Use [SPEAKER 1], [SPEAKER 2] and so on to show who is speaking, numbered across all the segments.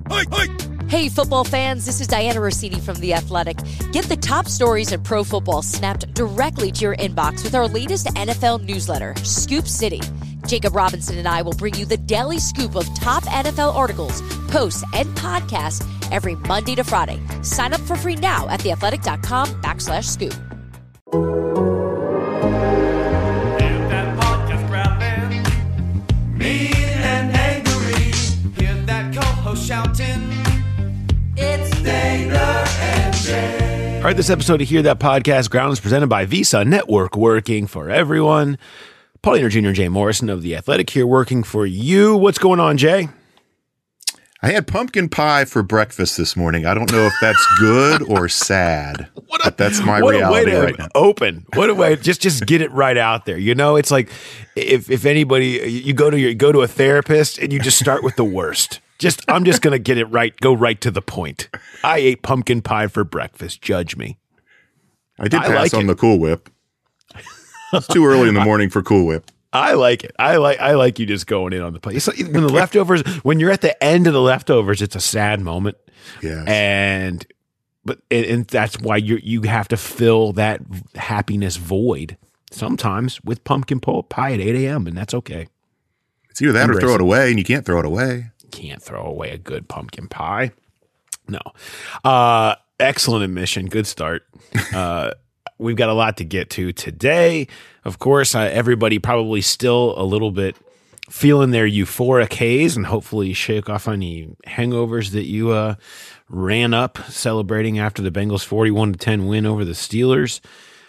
[SPEAKER 1] Hey, football fans, this is Diana Rossini from The Athletic. Get the top stories in pro football snapped directly to your inbox with our latest NFL newsletter, Scoop City. Jacob Robinson and I will bring you the daily scoop of top NFL articles, posts, and podcasts every Monday to Friday. Sign up for free now at theathletic.com/scoop.
[SPEAKER 2] Shouting, it's Dana and Jay.
[SPEAKER 3] All right, this episode of Hear That Podcast Ground is presented by Visa Network, working for everyone. Paul Dehner Jr. and Jay Morrison of The Athletic here working for you. What's going on, Jay?
[SPEAKER 4] I had pumpkin pie for breakfast this morning. I don't know if that's good or sad, but that's my reality right now. What a way! Just get it right out there. You know, it's like if anybody you go to a therapist and you just start with the worst. I'm just going to get it right, go right to the point. I ate pumpkin pie for breakfast. Judge me. I did pass on the Cool Whip. It's too early in the morning for Cool Whip.
[SPEAKER 3] I like it. I like you just going in on the plate. It's like when the leftovers, when you're at the end of the leftovers, it's a sad moment.
[SPEAKER 4] Yeah.
[SPEAKER 3] And that's why you have to fill that happiness void sometimes with pumpkin pie at 8 a.m. and that's okay.
[SPEAKER 4] It's either that or throw it away, and you can't throw it away.
[SPEAKER 3] Can't throw away a good pumpkin pie. No. Excellent admission. Good start. We've got a lot to get to today. Of course, everybody probably still a little bit feeling their euphoric haze and hopefully shake off any hangovers that you ran up celebrating after the Bengals 41-10 win over the Steelers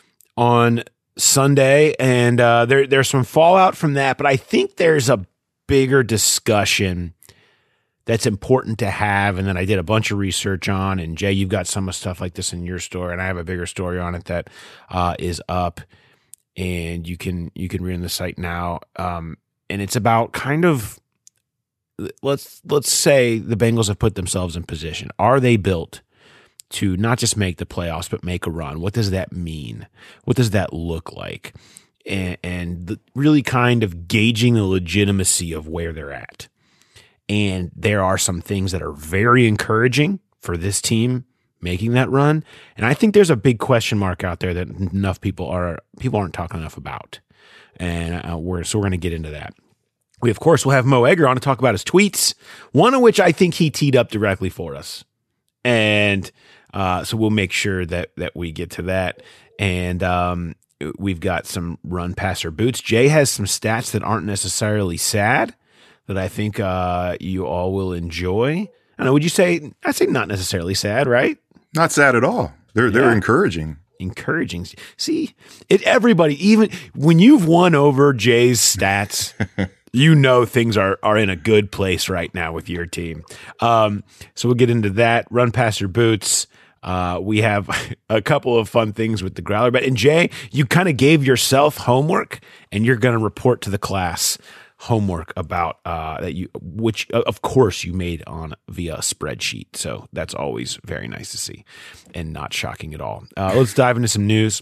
[SPEAKER 3] on Sunday. And there's some fallout from that, but I think there's a bigger discussion that's important to have, and then I did a bunch of research on, and Jay, you've got some of stuff like this in your story, and I have a bigger story on it that is up, and you can read on the site now, and it's about kind of, let's say the Bengals have put themselves in position. Are they built to not just make the playoffs, but make a run? What does that mean? What does that look like? And really kind of gauging the legitimacy of where they're at. And there are some things that are very encouraging for this team making that run. And I think there's a big question mark out there that enough people aren't talking enough about. And we're going to get into that. We, of course, will have Mo Egger on to talk about his tweets, one of which I think he teed up directly for us. And so we'll make sure that we get to that. And we've got some run passer boots. Jay has some stats that aren't necessarily sad, that I think you all will enjoy. I don't know, would you say, I'd say not necessarily sad, right?
[SPEAKER 4] Not sad at all. They're encouraging.
[SPEAKER 3] Encouraging. See, everybody, even when you've won over Jay's stats, you know things are in a good place right now with your team. So we'll get into that. Run past your boots. We have a couple of fun things with the Growler Bet. And Jay, you kind of gave yourself homework, and you're going to report to the class homework about which of course you made on via a spreadsheet. So that's always very nice to see and not shocking at all. Let's dive into some news.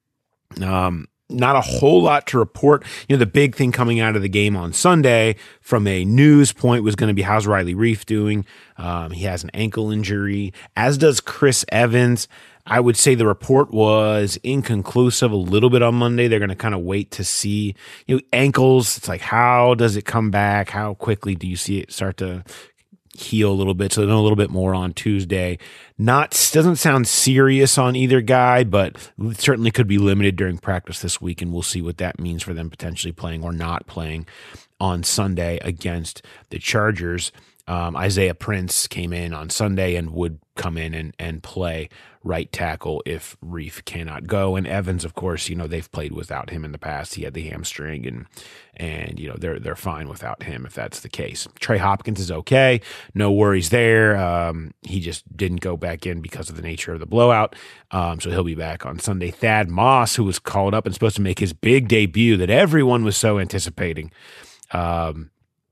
[SPEAKER 3] Not a whole lot to report. You know, the big thing coming out of the game on Sunday from a news point was going to be, how's Riley Reiff doing? He has an ankle injury, as does Chris Evans. I would say the report was inconclusive a little bit on Monday. They're going to kind of wait to see, ankles. It's like, how does it come back? How quickly do you see it start to heal a little bit? So they'll know a little bit more on Tuesday. Doesn't sound serious on either guy, but certainly could be limited during practice this week, and we'll see what that means for them potentially playing or not playing on Sunday against the Chargers. Isaiah Prince came in on Sunday and would come in and play right tackle if Reiff cannot go. And Evans, of course, they've played without him in the past. He had the hamstring, and they're fine without him if that's the case. Trey Hopkins is okay. No worries there. He just didn't go back in because of the nature of the blowout. So he'll be back on Sunday. Thad Moss, who was called up and supposed to make his big debut that everyone was so anticipating,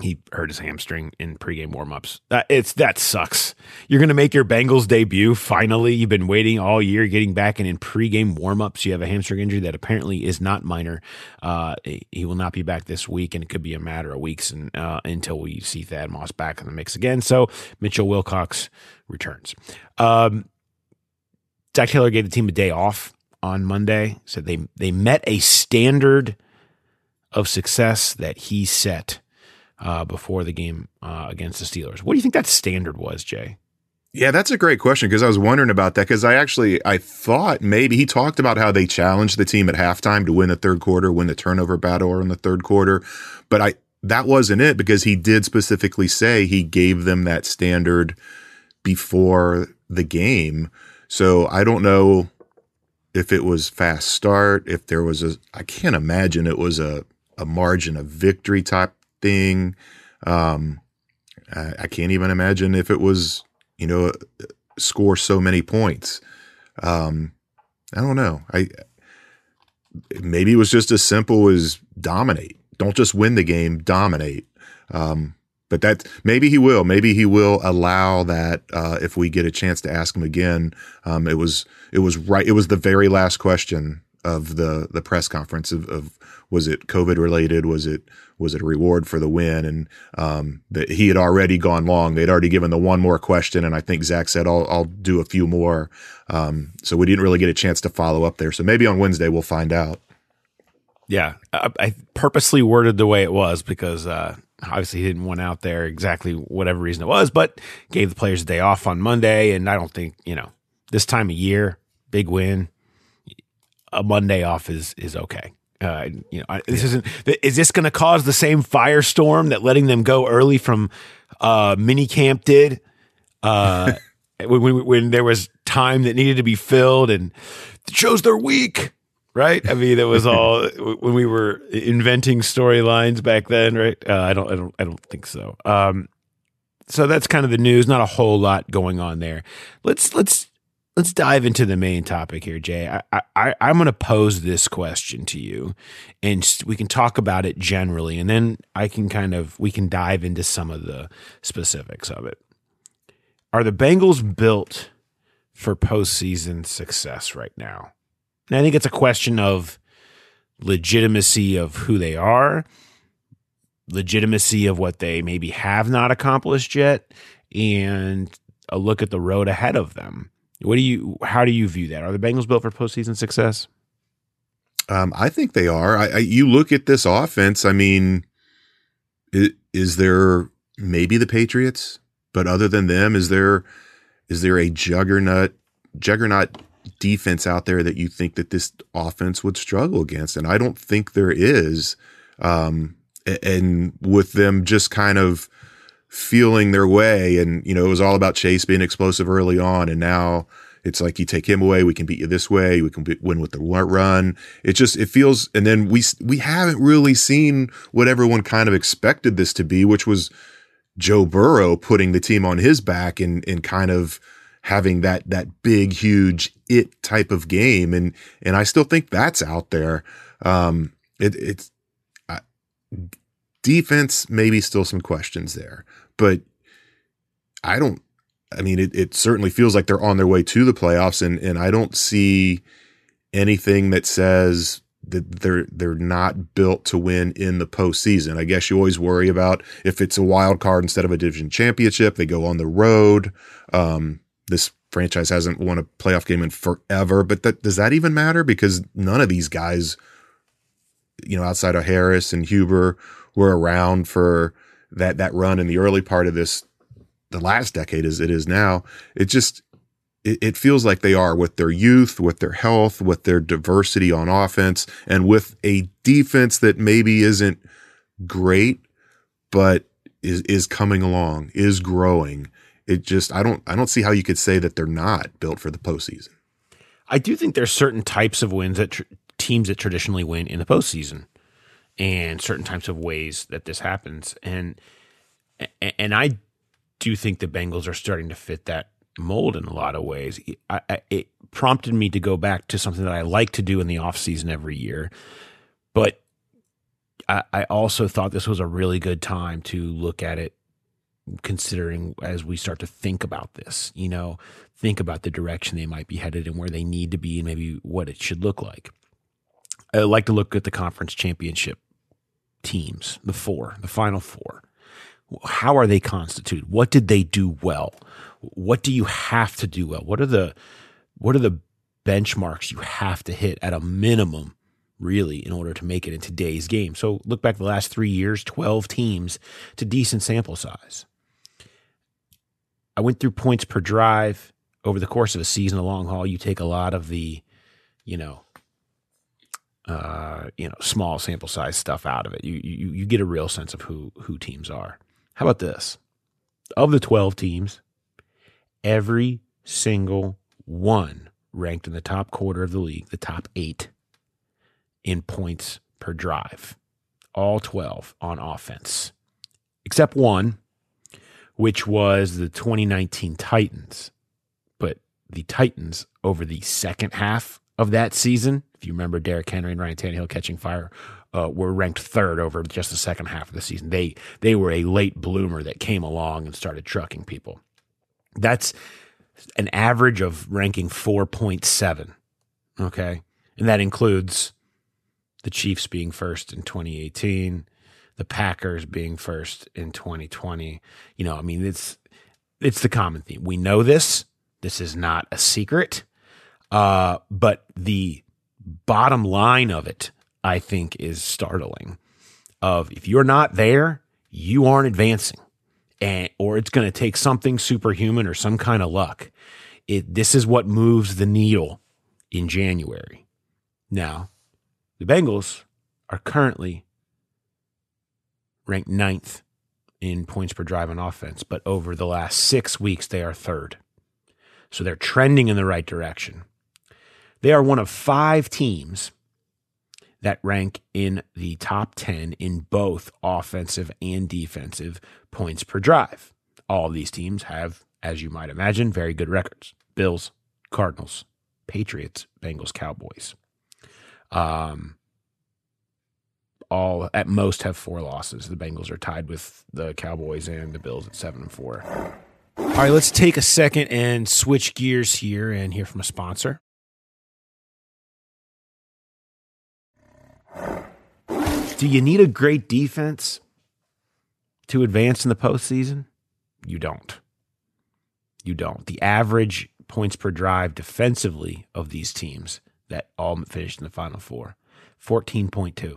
[SPEAKER 3] He hurt his hamstring in pregame warmups. That sucks. You're going to make your Bengals debut finally. You've been waiting all year, getting back, and in pregame warmups, you have a hamstring injury that apparently is not minor. He will not be back this week, and it could be a matter of weeks until we see Thad Moss back in the mix again. So Mitchell Wilcox returns. Zach Taylor gave the team a day off on Monday. Said they met a standard of success that he set before the game against the Steelers. What do you think that standard was, Jay?
[SPEAKER 4] Yeah, that's a great question, because I was wondering about that, because I thought maybe he talked about how they challenged the team at halftime to win the third quarter, win the turnover battle in the third quarter. But that wasn't it, because he did specifically say he gave them that standard before the game. So I don't know if it was fast start, if there was I can't imagine it was a margin of victory type thing. I can't even imagine if it was, score so many points. I don't know. Maybe it was just as simple as dominate. Don't just win the game, dominate. But maybe he will. Maybe he will allow that if we get a chance to ask him again. It was right. It was the very last question of the press conference of was it COVID related? Was it a reward for the win? And that he had already gone long. They'd already given the one more question, and I think Zach said, "I'll do a few more." So we didn't really get a chance to follow up there. So maybe on Wednesday we'll find out.
[SPEAKER 3] Yeah, I purposely worded the way it was because obviously he didn't want out there exactly whatever reason it was, but gave the players a day off on Monday, and I don't think this time of year, big win, a Monday off is okay. This isn't. Is this going to cause the same firestorm that letting them go early from mini camp did? When there was time that needed to be filled and it shows they're weak, right? I mean, it was all when we were inventing storylines back then, right? I don't think so. So that's kind of the news. Not a whole lot going on there. Let's dive into the main topic here, Jay. I'm going to pose this question to you, and we can talk about it generally, and then we can dive into some of the specifics of it. Are the Bengals built for postseason success right now? And I think it's a question of legitimacy of who they are, legitimacy of what they maybe have not accomplished yet, and a look at the road ahead of them. How do you view that? Are the Bengals built for postseason success?
[SPEAKER 4] I think they are. You look at this offense. I mean, is there maybe the Patriots? But other than them, is there a juggernaut defense out there that you think that this offense would struggle against? And I don't think there is. And with them just kind of feeling their way, and it was all about Chase being explosive early on, and now it's like you take him away, we can beat you this way, we can win with the run. It feels, and then we haven't really seen what everyone kind of expected this to be, which was Joe Burrow putting the team on his back and kind of having that big, huge it type of game, and I still think that's out there. It's defense, maybe still some questions there, but it certainly feels like they're on their way to the playoffs, and I don't see anything that says that they're not built to win in the postseason. I guess you always worry about if it's a wild card instead of a division championship, they go on the road. This franchise hasn't won a playoff game in forever, but does that even matter? Because none of these guys, outside of Harris and Huber, were around for that run in the early part of the last decade as it is now. It feels like they are, with their youth, with their health, with their diversity on offense, and with a defense that maybe isn't great, but is coming along, is growing. I don't see how you could say that they're not built for the postseason.
[SPEAKER 3] I do think there's certain types of wins that teams that traditionally win in the postseason, and certain types of ways that this happens. And I do think the Bengals are starting to fit that mold in a lot of ways. It prompted me to go back to something that I like to do in the offseason every year, but I also thought this was a really good time to look at it, considering as we start to think about this, think about the direction they might be headed and where they need to be and maybe what it should look like. I like to look at the conference championship teams, the final four. How are they constituted? What did they do well? What do you have to do well? What are the benchmarks you have to hit at a minimum, really, in order to make it in today's game? So look back the last 3 years, 12 teams. It's a decent sample size. I went through points per drive over the course of a season, a long haul. You take a lot of the, small sample size stuff out of it. You get a real sense of who teams are. How about this? Of the 12 teams, every single one ranked in the top quarter of the league, the top 8 in points per drive. All 12 on offense, except one, which was the 2019 Titans. But the Titans, over the second half of that season, if you remember Derrick Henry and Ryan Tannehill catching fire, were ranked third over just the second half of the season. They were a late bloomer that came along and started trucking people. That's an average of ranking 4.7, okay? And that includes the Chiefs being first in 2018, the Packers being first in 2020. It's the common theme. We know this. This is not a secret. But the bottom line of it, I think, is startling. If you're not there, you aren't advancing, or it's going to take something superhuman or some kind of luck. This is what moves the needle in January. Now, the Bengals are currently ranked 9th in points per drive on offense, but over the last 6 weeks, they are 3rd. So they're trending in the right direction. They are one of 5 teams that rank in the top 10 in both offensive and defensive points per drive. All of these teams have, as you might imagine, very good records. Bills, Cardinals, Patriots, Bengals, Cowboys. All at most have 4 losses. The Bengals are tied with the Cowboys and the Bills at 7-4. All right, let's take a second and switch gears here and hear from a sponsor. Do you need a great defense to advance in the postseason? You don't. You don't. The average points per drive defensively of these teams that all finished in the Final Four, 14.2.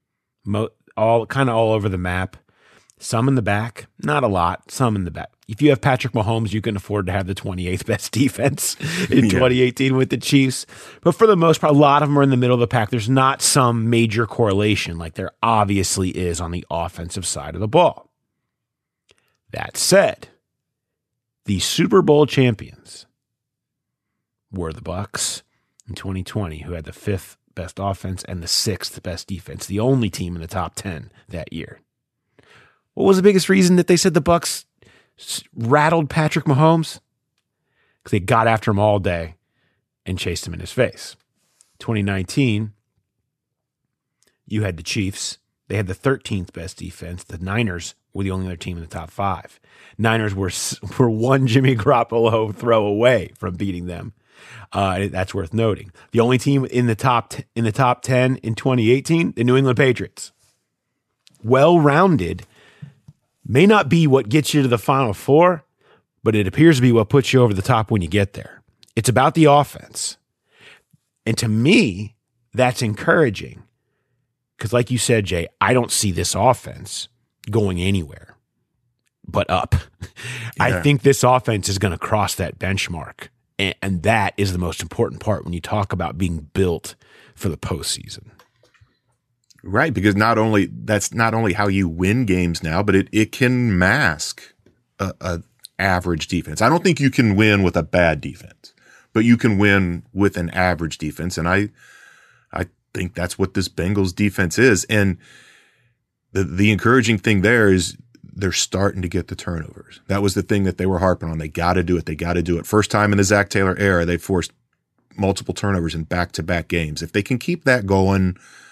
[SPEAKER 3] All over the map. Some in the back, not a lot, some in the back. If you have Patrick Mahomes, you can afford to have the 28th best defense in 2018 with the Chiefs. But for the most part, a lot of them are in the middle of the pack. There's not some major correlation like there obviously is on the offensive side of the ball. That said, the Super Bowl champions were the Bucs in 2020, who had the 5th best offense and the 6th best defense, the only team in the top 10 that year. What was the biggest reason that they said the Bucs rattled Patrick Mahomes? Because they got after him all day and chased him in his face. 2019, you had the Chiefs. They had the 13th best defense. The Niners were the only other team in the top 5. Niners were one Jimmy Garoppolo throw away from beating them. That's worth noting. The only team in the top 10 in 2018, the New England Patriots. Well-rounded. May not be what gets you to the Final Four, but it appears to be what puts you over the top when you get there. It's about the offense. And to me, that's encouraging. Because like you said, Jay, I don't see this offense going anywhere but up. Yeah. I think this offense is going to cross that benchmark. And that is the most important part when you talk about being built for the postseason.
[SPEAKER 4] Right, because that's not only how you win games now, but it can mask a average defense. I don't think you can win with a bad defense, but you can win with an average defense, and I think that's what this Bengals defense is. And the encouraging thing there is they're starting to get the turnovers. That was the thing that they were harping on. They got to do it. They got to do it. First time in the Zach Taylor era, they forced multiple turnovers in back-to-back games. If they can keep that going,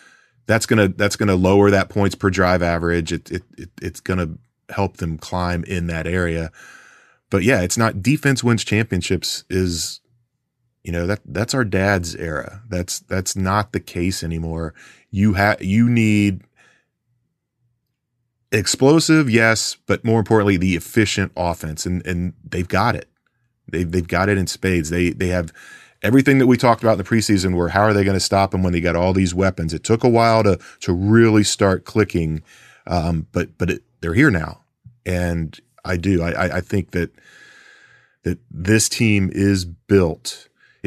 [SPEAKER 4] that's gonna lower that points per drive average. It's gonna help them climb in that area. But yeah, it's not defense wins championships is, that's our dad's era. That's not the case anymore. You need explosive, yes, but more importantly, the efficient offense, and they've got it. They've got it in spades. They have everything that we talked about in the preseason. Where how are they going to stop them when they got all these weapons? It took a while to really start clicking, but they're here now, and I think that this team is built.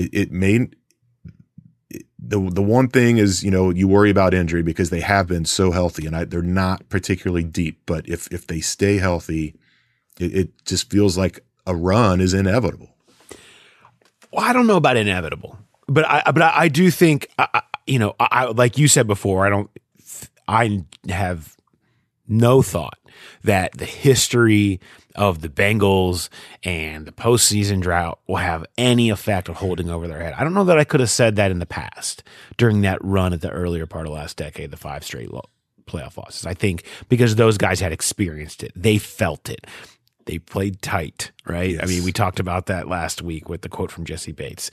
[SPEAKER 4] The one thing is, you worry about injury because they have been so healthy, and they're not particularly deep. But if they stay healthy, it just feels like a run is inevitable.
[SPEAKER 3] Well, I don't know about inevitable, but I do think, I like you said before, I have no thought that the history of the Bengals and the postseason drought will have any effect on holding over their head. I don't know that I could have said that in the past during that run at the earlier part of last decade, the 5 straight playoff losses. I think because those guys had experienced it, they felt it. They played tight, right? Yes. I mean, we talked about that last week with the quote from Jesse Bates.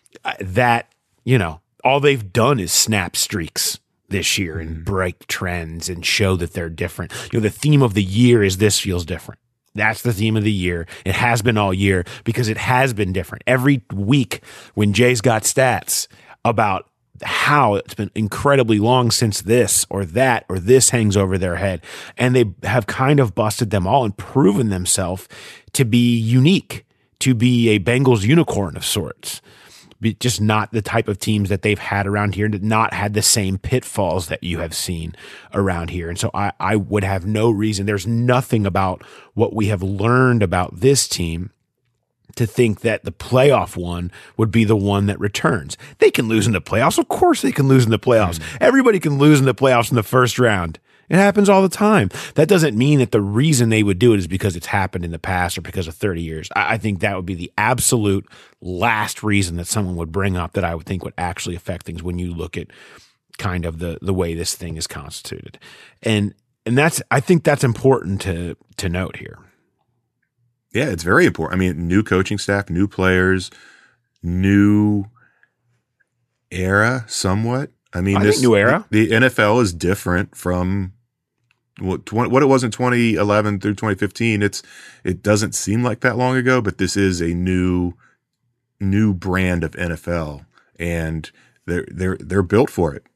[SPEAKER 3] All they've done is snap streaks this year and break trends and show that they're different. The theme of the year is this feels different. That's the theme of the year. It has been all year because it has been different. Every week when Jay's got stats about how it's been incredibly long since this or that or this hangs over their head, and they have kind of busted them all and proven themselves to be unique, to be a Bengals unicorn of sorts. Just not the type of teams that they've had around here, and not had the same pitfalls that you have seen around here. And so I would have no reason. There's nothing about what we have learned about this team to think that the playoff one would be the one that returns. They can lose in the playoffs. Of course they can lose in the playoffs. Everybody can lose in the playoffs in the first round. It happens all the time. That doesn't mean that the reason they would do it is because it's happened in the past or because of 30 years. I think that would be the absolute last reason that someone would bring up that I would think would actually affect things when you look at kind of the way this thing is constituted. And I think that's important to note here.
[SPEAKER 4] Yeah, it's very important. I mean, new coaching staff, new players, new era somewhat. I think
[SPEAKER 3] new era.
[SPEAKER 4] The NFL is different from what it was in 2011 through 2015. It doesn't seem like that long ago, but this is a new brand of NFL, and they're built for it.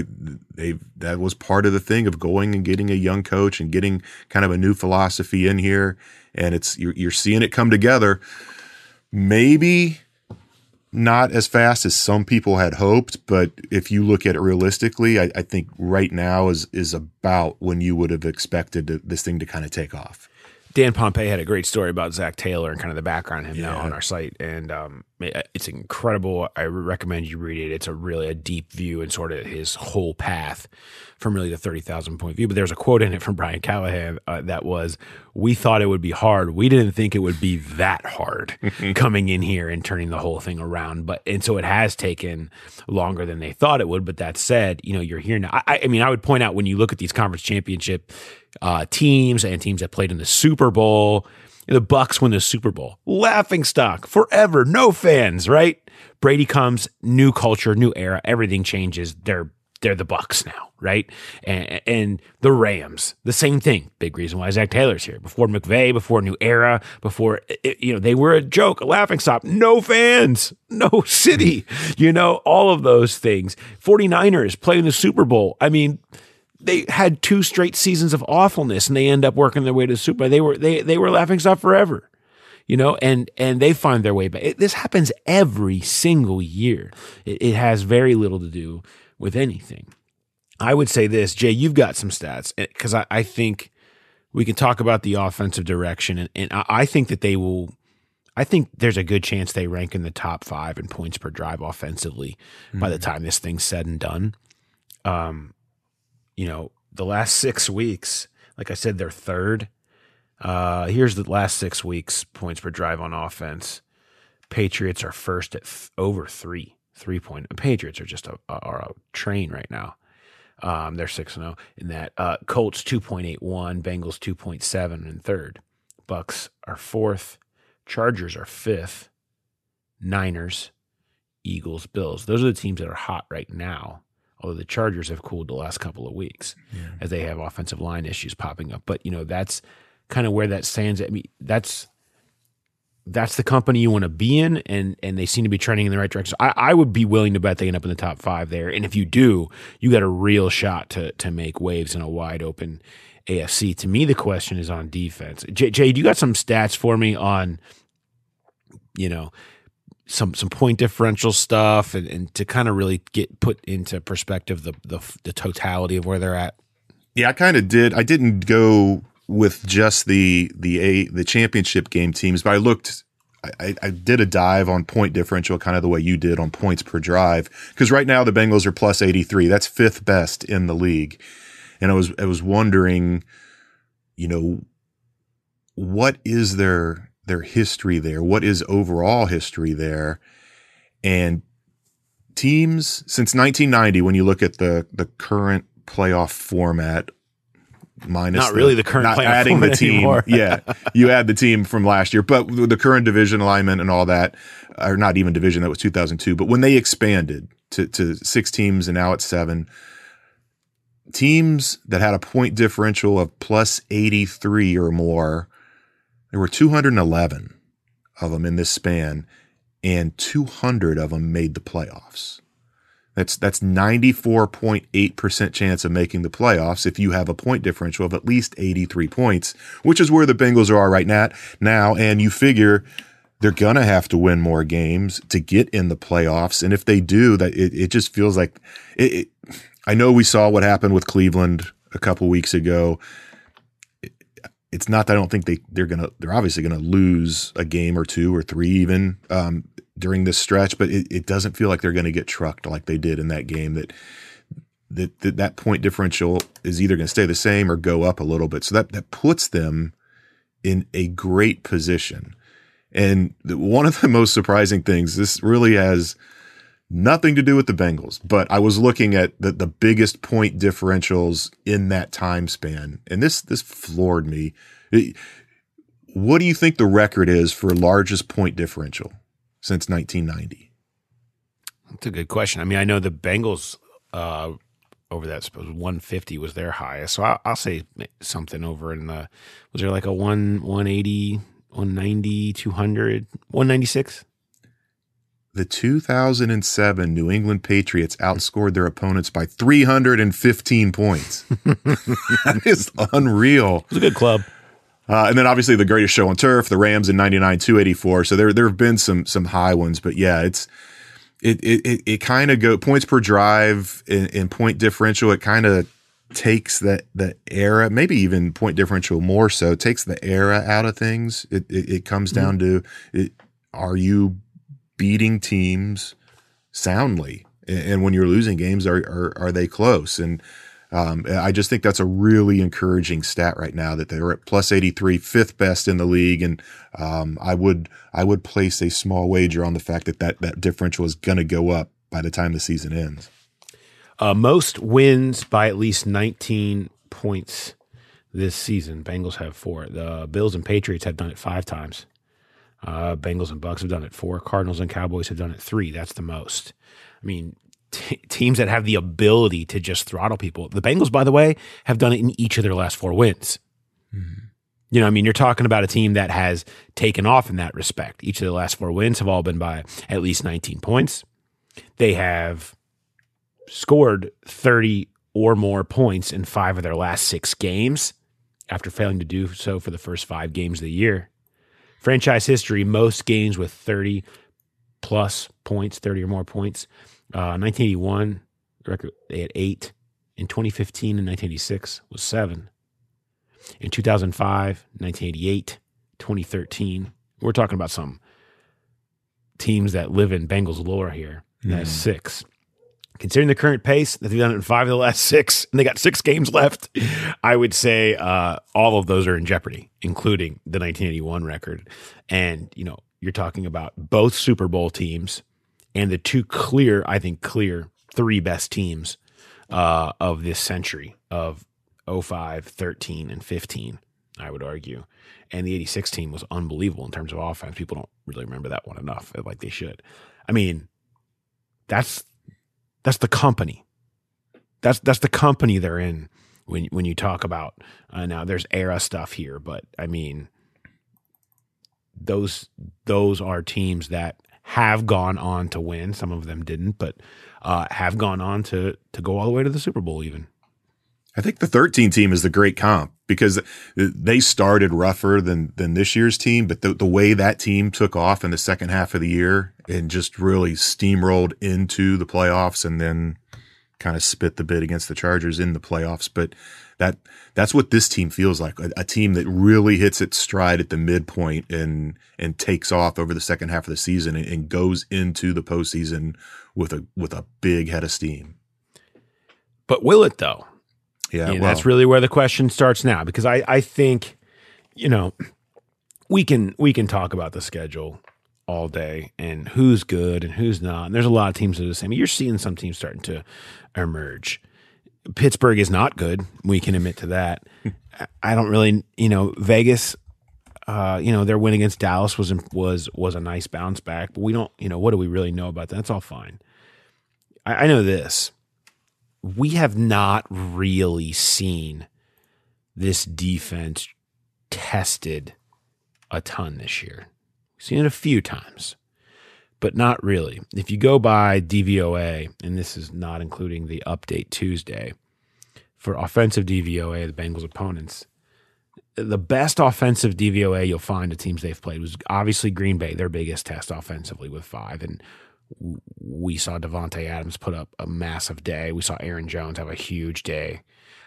[SPEAKER 4] That was part of the thing of going and getting a young coach and getting kind of a new philosophy in here, and you're seeing it come together. Maybe not as fast as some people had hoped, but if you look at it realistically, I think right now is about when you would have expected this thing to kind of take off.
[SPEAKER 3] Dan Pompei had a great story about Zach Taylor and kind of the background of him now on our site. And it's incredible. I recommend you read it. It's a deep view and sort of his whole path from really the 30,000 point view. But there's a quote in it from Brian Callahan that was, "We thought it would be hard. We didn't think it would be that hard coming in here and turning the whole thing around." And so it has taken longer than they thought it would. But that said, you're here now. I mean, I would point out when you look at these conference championship teams and teams that played in the Super Bowl, the Bucs win the Super Bowl, laughing stock forever, no fans, right? Brady comes, new culture, new era, everything changes. They're the Bucs now, right? And the Rams, the same thing. Big reason why Zach Taylor's here. Before McVay, before new era, before they were a joke, a laughing stock. No fans, no city. All of those things. 49ers playing the Super Bowl. I mean, they had 2 straight seasons of awfulness, and they end up working their way to the Super Bowl. They were laughing stock forever, and they find their way back. This happens every single year. It has very little to do with anything. I would say this, Jay, you've got some stats, because I think we can talk about the offensive direction, and I think that they will. I think there's a good chance they rank in the top 5 in points per drive offensively by the time this thing's said and done. The last 6 weeks, like I said, they're third. Here's the last 6 weeks points per drive on offense. Patriots are first at over 3 point. Patriots are just a train right now. They're 6-0 in that. Colts 2.81, Bengals 2.7 in third. Bucks are fourth. Chargers are fifth. Niners, Eagles, Bills. Those are the teams that are hot right now. Although the Chargers have cooled the last couple of weeks as they have offensive line issues popping up. But, that's kind of where that stands. I mean, that's the company you want to be in, and they seem to be trending in the right direction. I would be willing to bet they end up in the top 5 there. And if you do, you got a real shot to make waves in a wide open AFC. To me, the question is on defense. Jay, do you got some stats for me on, some point differential stuff and to kind of really get put into perspective the totality of where they're at?
[SPEAKER 4] Yeah, I kind of did. I didn't go with just the championship game teams, but I did a dive on point differential, kind of the way you did on points per drive, because right now the Bengals are plus 83. That's 5th best in the league. And I was wondering, what is their history there? What is overall history there? And teams since 1990, when you look at the current playoff format, minus
[SPEAKER 3] not really the current
[SPEAKER 4] not
[SPEAKER 3] playoff
[SPEAKER 4] adding
[SPEAKER 3] format
[SPEAKER 4] the team,
[SPEAKER 3] anymore.
[SPEAKER 4] Yeah, you add the team from last year, but the current division alignment and all that, or not even division, that was 2002. But when they expanded to 6 teams and now it's 7. Teams that had a point differential of plus 83 or more, there were 211 of them in this span, and 200 of them made the playoffs. That's 94.8% chance of making the playoffs if you have a point differential of at least 83 points, which is where the Bengals are right now. And you figure they're going to have to win more games to get in the playoffs. And if they do, that it just feels like it. I know we saw what happened with Cleveland a couple weeks ago. It's not that I don't think they're obviously going to lose a game or 2 or 3 even during this stretch, but it doesn't feel like they're going to get trucked like they did in that game. That point differential is either going to stay the same or go up a little bit. So that puts them in a great position. And one of the most surprising things, this really has nothing to do with the Bengals, but I was looking at the biggest point differentials in that time span, and this floored me. What do you think the record is for largest point differential since 1990?
[SPEAKER 3] That's a good question. I mean, I know the Bengals over that, suppose 150 was their highest, so I'll say something over in the, was there like a 180, 190, 200, 196?
[SPEAKER 4] The 2007 New England Patriots outscored their opponents by 315 points. That is unreal.
[SPEAKER 3] It was a good club.
[SPEAKER 4] And then obviously the greatest show on turf, the Rams in 99, 284. So there have been some high ones, but yeah, it kind of go points per drive in point differential. It kind of takes the era, maybe even point differential more so, takes the era out of things. It comes down to are you beating teams soundly, and when you're losing games, are they close? And I just think that's a really encouraging stat right now that they're at plus 83, 5th best in the league, and I would place a small wager on the fact that differential is going to go up by the time the season ends.
[SPEAKER 3] Most wins by at least 19 points this season. Bengals have 4. The Bills and Patriots have done it 5 times. Bengals and Bucks have done it 4. Cardinals and Cowboys have done it 3. That's the most. I mean, teams that have the ability to just throttle people. The Bengals, by the way, have done it in each of their last 4 wins. Mm-hmm. I mean, you're talking about a team that has taken off in that respect. Each of the last 4 wins have all been by at least 19 points. They have scored 30 or more points in 5 of their last 6 games after failing to do so for the first 5 games of the year. Franchise history, most games with 30 plus points, 30 or more points. 1981, record, they had 8. In 2015 and 1986 was 7. In 2005, 1988, 2013. We're talking about some teams that live in Bengals lore here. That's 6. Considering the current pace, that they've done it in 5 of the last 6, and they got 6 games left, I would say all of those are in jeopardy, including the 1981 record. And, you're talking about both Super Bowl teams and the 2 clear 3 best teams of this century of 05, 13, and 15, I would argue. And the 86 team was unbelievable in terms of offense. People don't really remember that one enough, like they should. I mean, that's the company. That's the company they're in when you talk about now there's era stuff here, but I mean, those are teams that have gone on to win. Some of them didn't, but have gone on to go all the way to the Super Bowl even.
[SPEAKER 4] I think the 13 team is the great comp because they started rougher than this year's team, but the way that team took off in the second half of the year and just really steamrolled into the playoffs and then kind of spit the bid against the Chargers in the playoffs. But that's what this team feels like, a team that really hits its stride at the midpoint and takes off over the second half of the season and goes into the postseason with a big head of steam.
[SPEAKER 3] But will it though?
[SPEAKER 4] Yeah, well,
[SPEAKER 3] that's really where the question starts now, because I think, we can talk about the schedule all day and who's good and who's not. And there's a lot of teams that are the same. You're seeing some teams starting to emerge. Pittsburgh is not good. We can admit to that. I don't really, Vegas, their win against Dallas was a nice bounce back, but we don't, what do we really know about that? That's all fine. I know this. We have not really seen this defense tested a ton this year. We've seen it a few times, but not really. If you go by DVOA, and this is not including the update Tuesday, for offensive DVOA, the Bengals opponents, the best offensive DVOA you'll find of teams they've played was obviously Green Bay, their biggest test offensively with 5, and we saw Devontae Adams put up a massive day. We saw Aaron Jones have a huge day.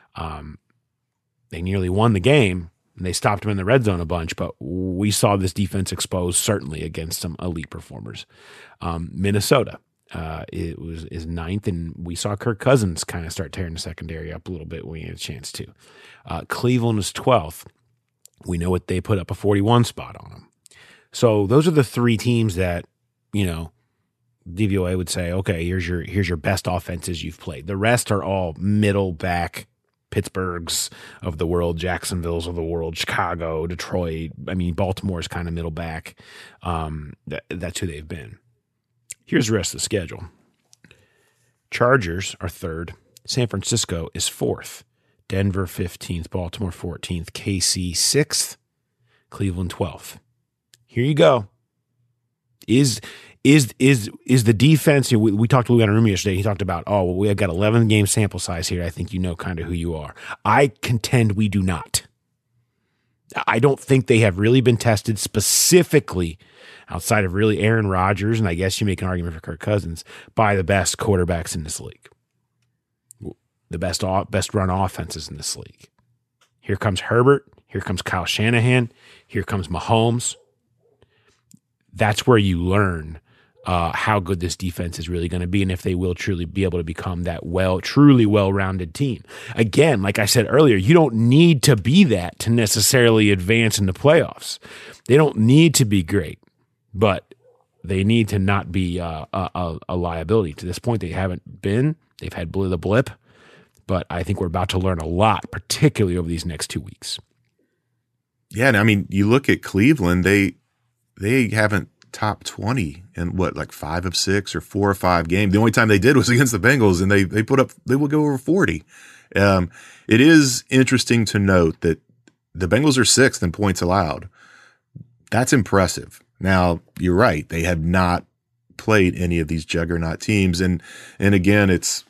[SPEAKER 3] They nearly won the game, and they stopped him in the red zone a bunch, but we saw this defense exposed certainly against some elite performers. Minnesota is 9th, and we saw Kirk Cousins kind of start tearing the secondary up a little bit when he had a chance to. Cleveland was 12th. We know what they put up a 41 spot on them. So those are the 3 teams that, DVOA would say, okay, here's your best offenses you've played. The rest are all middle back, Pittsburghs of the world, Jacksonville's of the world, Chicago, Detroit. I mean, Baltimore's kind of middle back. That's who they've been. Here's the rest of the schedule. Chargers are 3rd. San Francisco is 4th. Denver 15th. Baltimore 14th. KC 6th. Cleveland 12th. Here you go. Is the defense, we talked to Lou Anarumi yesterday, he talked about, we have got 11 game sample size here. I think you know kind of who you are. I contend we do not. I don't think they have really been tested specifically outside of really Aaron Rodgers, and I guess you make an argument for Kirk Cousins, by the best quarterbacks in this league. The best run offenses in this league. Here comes Herbert. Here comes Kyle Shanahan. Here comes Mahomes. That's where you learn how good this defense is really going to be and if they will truly be able to become that truly well-rounded team. Again, like I said earlier, you don't need to be that to necessarily advance in the playoffs. They don't need to be great, but they need to not be a liability. To this point, they haven't been. They've had the blip, but I think we're about to learn a lot, particularly over these next 2 weeks.
[SPEAKER 4] Yeah, and I mean, you look at Cleveland, they haven't top 20 in 5 of 6 or 4 or 5 games. The only time they did was against the Bengals, and they will go over 40. It is interesting to note that the Bengals are 6th in points allowed. That's impressive. Now, you're right. They have not played any of these juggernaut teams. And again, it's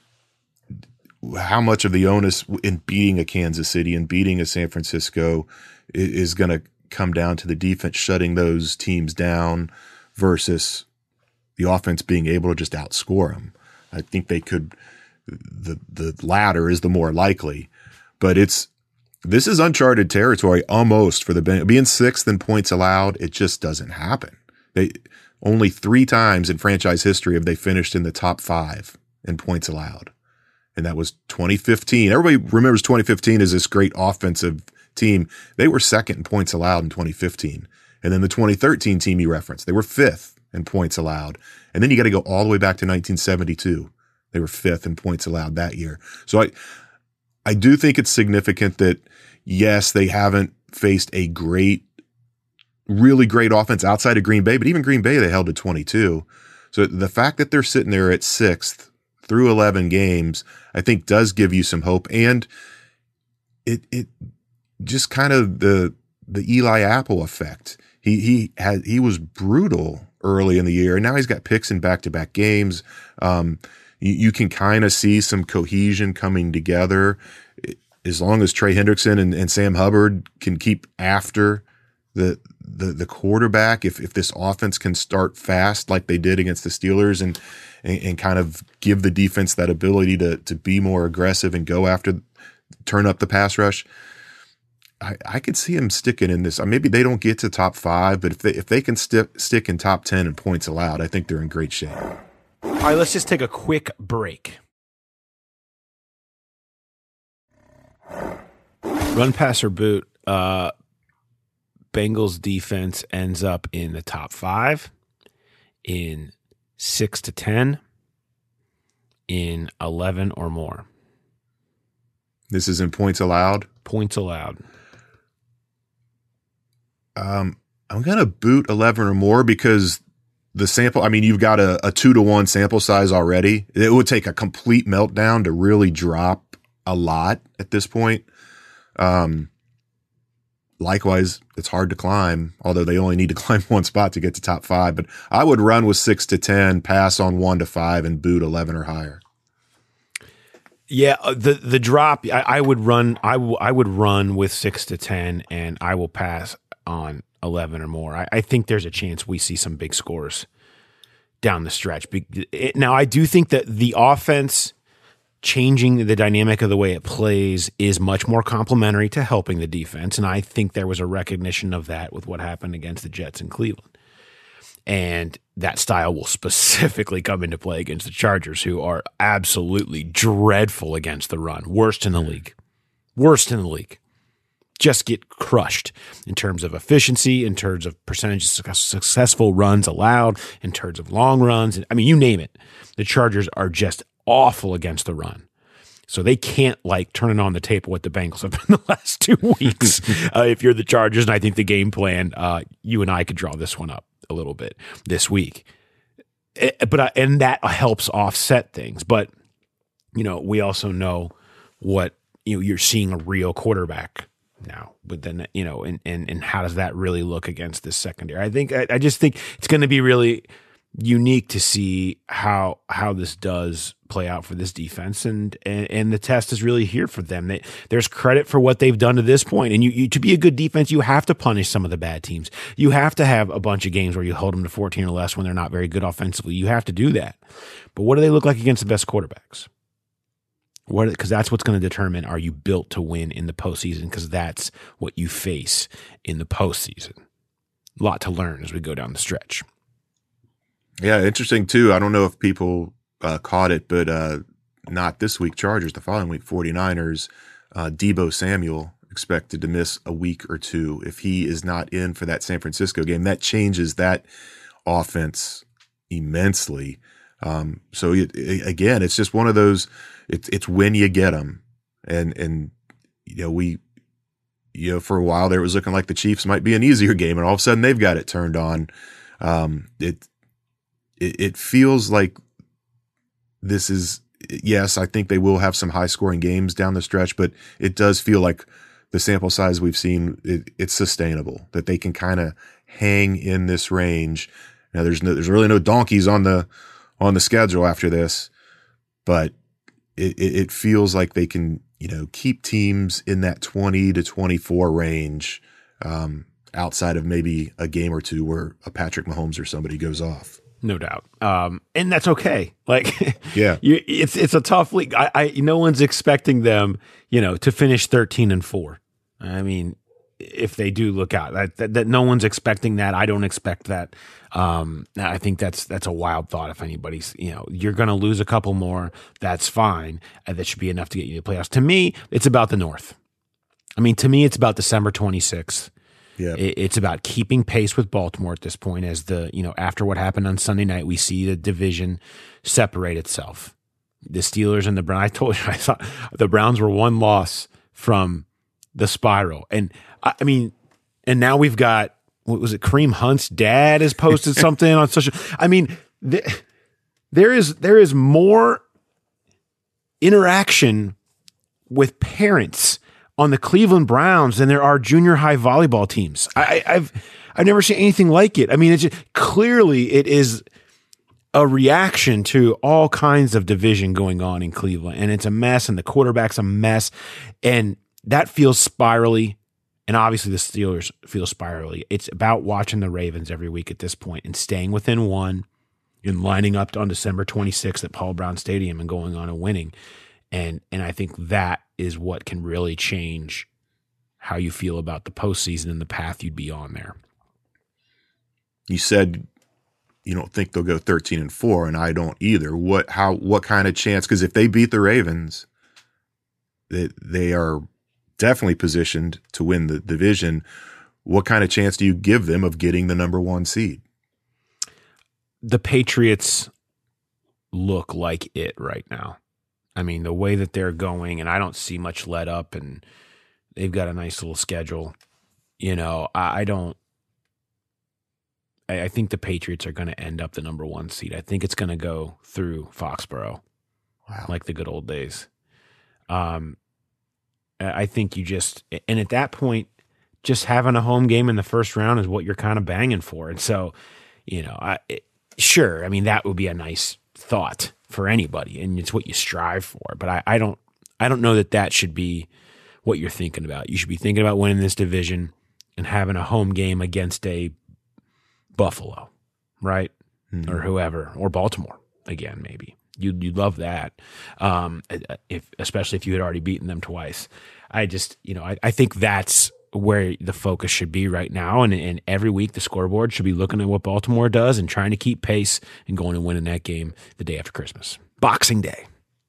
[SPEAKER 4] how much of the onus in beating a Kansas City and beating a San Francisco is going to come down to the defense shutting those teams down versus the offense being able to just outscore them. I think they could. The latter is the more likely, but this is uncharted territory almost for the Bengals. Being 6th in points allowed, it just doesn't happen. They only 3 times in franchise history have they finished in the top 5 in points allowed, and that was 2015. Everybody remembers 2015 as this great offensive team. They were 2nd in points allowed in 2015. And then the 2013 team you referenced, they were 5th in points allowed. And then you got to go all the way back to 1972 They were 5th in points allowed that year. So I do think it's significant that, yes, they haven't faced a really great offense outside of Green Bay, but even Green Bay, they held to 22. So the fact that they're sitting there at 6th through 11 games, I think does give you some hope. And it just kind of the Eli Apple effect. He was brutal early in the year, and now he's got picks in back-to-back games. You can kind of see some cohesion coming together as long as Trey Hendrickson and Sam Hubbard can keep after the quarterback. If this offense can start fast like they did against the Steelers and kind of give the defense that ability to be more aggressive and go after, turn up the pass rush, I could see him sticking in this. Maybe they don't get to top 5, but if they can stick in top 10 in points allowed, I think they're in great shape.
[SPEAKER 3] All right, let's just take a quick break. Run, pass, or boot. Bengals defense ends up in the top 5, in 6 to 10, in 11 or more.
[SPEAKER 4] This is in points allowed?
[SPEAKER 3] Points allowed.
[SPEAKER 4] I'm going to boot 11 or more because the sample, you've got a 2-to-1 sample size already. It would take a complete meltdown to really drop a lot at this point. Likewise, it's hard to climb, although they only need to climb one spot to get to top 5. But I would run with 6 to 10, pass on 1 to 5, and boot 11 or higher.
[SPEAKER 3] Yeah, the drop. I would run. I would run with 6 to 10, and I will pass on 11 or more. I think there's a chance we see some big scores down the stretch. Now, I do think that the offense changing the dynamic of the way it plays is much more complementary to helping the defense, and I think there was a recognition of that with what happened against the Jets in Cleveland. And that style will specifically come into play against the Chargers, who are absolutely dreadful against the run. Worst in the league. Just get crushed in terms of efficiency, in terms of percentage of successful runs allowed, in terms of long runs. You name it. The Chargers are just awful against the run. So they can't turn it on the tape what the Bengals have been the last 2 weeks. If you're the Chargers, and I think the game plan, you and I could draw this one up a little bit this week. And that helps offset things. But, we also know what, you're seeing a real quarterback now, but then, and how does that really look against this secondary? I just think it's going to be really unique to see how this does play out for this defense, and the test is really here for them. There's credit for what they've done to this point, and you to be a good defense, you have to punish some of the bad teams. You have to have a bunch of games where you hold them to 14 or less when they're not very good offensively. You have to do that. But what do they look like against the best quarterbacks? Because that's what's going to determine, are you built to win in the postseason? Because that's what you face in the postseason. A lot to learn as we go down the stretch.
[SPEAKER 4] Yeah, interesting too. I don't know if people caught it, but not this week Chargers, the following week 49ers, Deebo Samuel expected to miss a week or two. If he is not in for that San Francisco game, that changes that offense immensely. So again, it's just one of those, it's when you get them. And for a while there, it was looking like the Chiefs might be an easier game, and all of a sudden they've got it turned on. It feels like this is, yes, I think they will have some high scoring games down the stretch, but it does feel like the sample size we've seen, it's sustainable, that they can kind of hang in this range. Now there's really no donkeys on the schedule after this, but it feels like they can, keep teams in that 20 to 24 range, outside of maybe a game or two where a Patrick Mahomes or somebody goes off.
[SPEAKER 3] No doubt. And that's okay.
[SPEAKER 4] Yeah,
[SPEAKER 3] it's a tough league. No one's expecting them, to finish 13-4. If they do, look out. That no one's expecting that. I don't expect that. I think that's a wild thought. If anybody's, you're going to lose a couple more, that's fine. That should be enough to get you to the playoffs. To me, it's about the North. To me, it's about December 26th.
[SPEAKER 4] Yeah.
[SPEAKER 3] It's about keeping pace with Baltimore at this point, as after what happened on Sunday night, we see the division separate itself. the Steelers and the Browns. I told you, I thought the Browns were one loss from the spiral. And I mean, and now we've got, what was it? Kareem Hunt's dad has posted something on social. I mean, there is more interaction with parents on the Cleveland Browns than there are junior high volleyball teams. I've never seen anything like it. I mean, it's just, clearly it is a reaction to all kinds of division going on in Cleveland, and it's a mess, and the quarterback's a mess, and that feels spirally, and obviously the Steelers feel spirally. It's about watching the Ravens every week at this point and staying within one and lining up on December 26th at Paul Brown Stadium and going on and winning, and I think that is what can really change how you feel about the postseason and the path you'd be on there.
[SPEAKER 4] You said you don't think they'll go 13-4, and I don't either. What kind of chance? Because if they beat the Ravens, they are definitely positioned to win the division. What kind of chance do you give them of getting the number 1 seed?
[SPEAKER 3] The Patriots look like it right now. I mean, the way that they're going, and I don't see much let up, and they've got a nice little schedule. You know, I think the Patriots are going to end up the number 1 seed. I think it's going to go through Foxborough, like the good old days. I think you just, and at that point, just having a home game in the first round is what you're kind of banging for. And so, you know, sure, I mean, that would be a nice thought for anybody, and it's what you strive for. But I don't know that should be what you're thinking about. You should be thinking about winning this division and having a home game against a Buffalo, right? Mm-hmm. Or whoever, or Baltimore again, maybe. You'd love that, especially if you had already beaten them twice. I think that's where the focus should be right now, and every week the scoreboard should be looking at what Baltimore does and trying to keep pace and going and winning that game the day after Christmas, Boxing Day.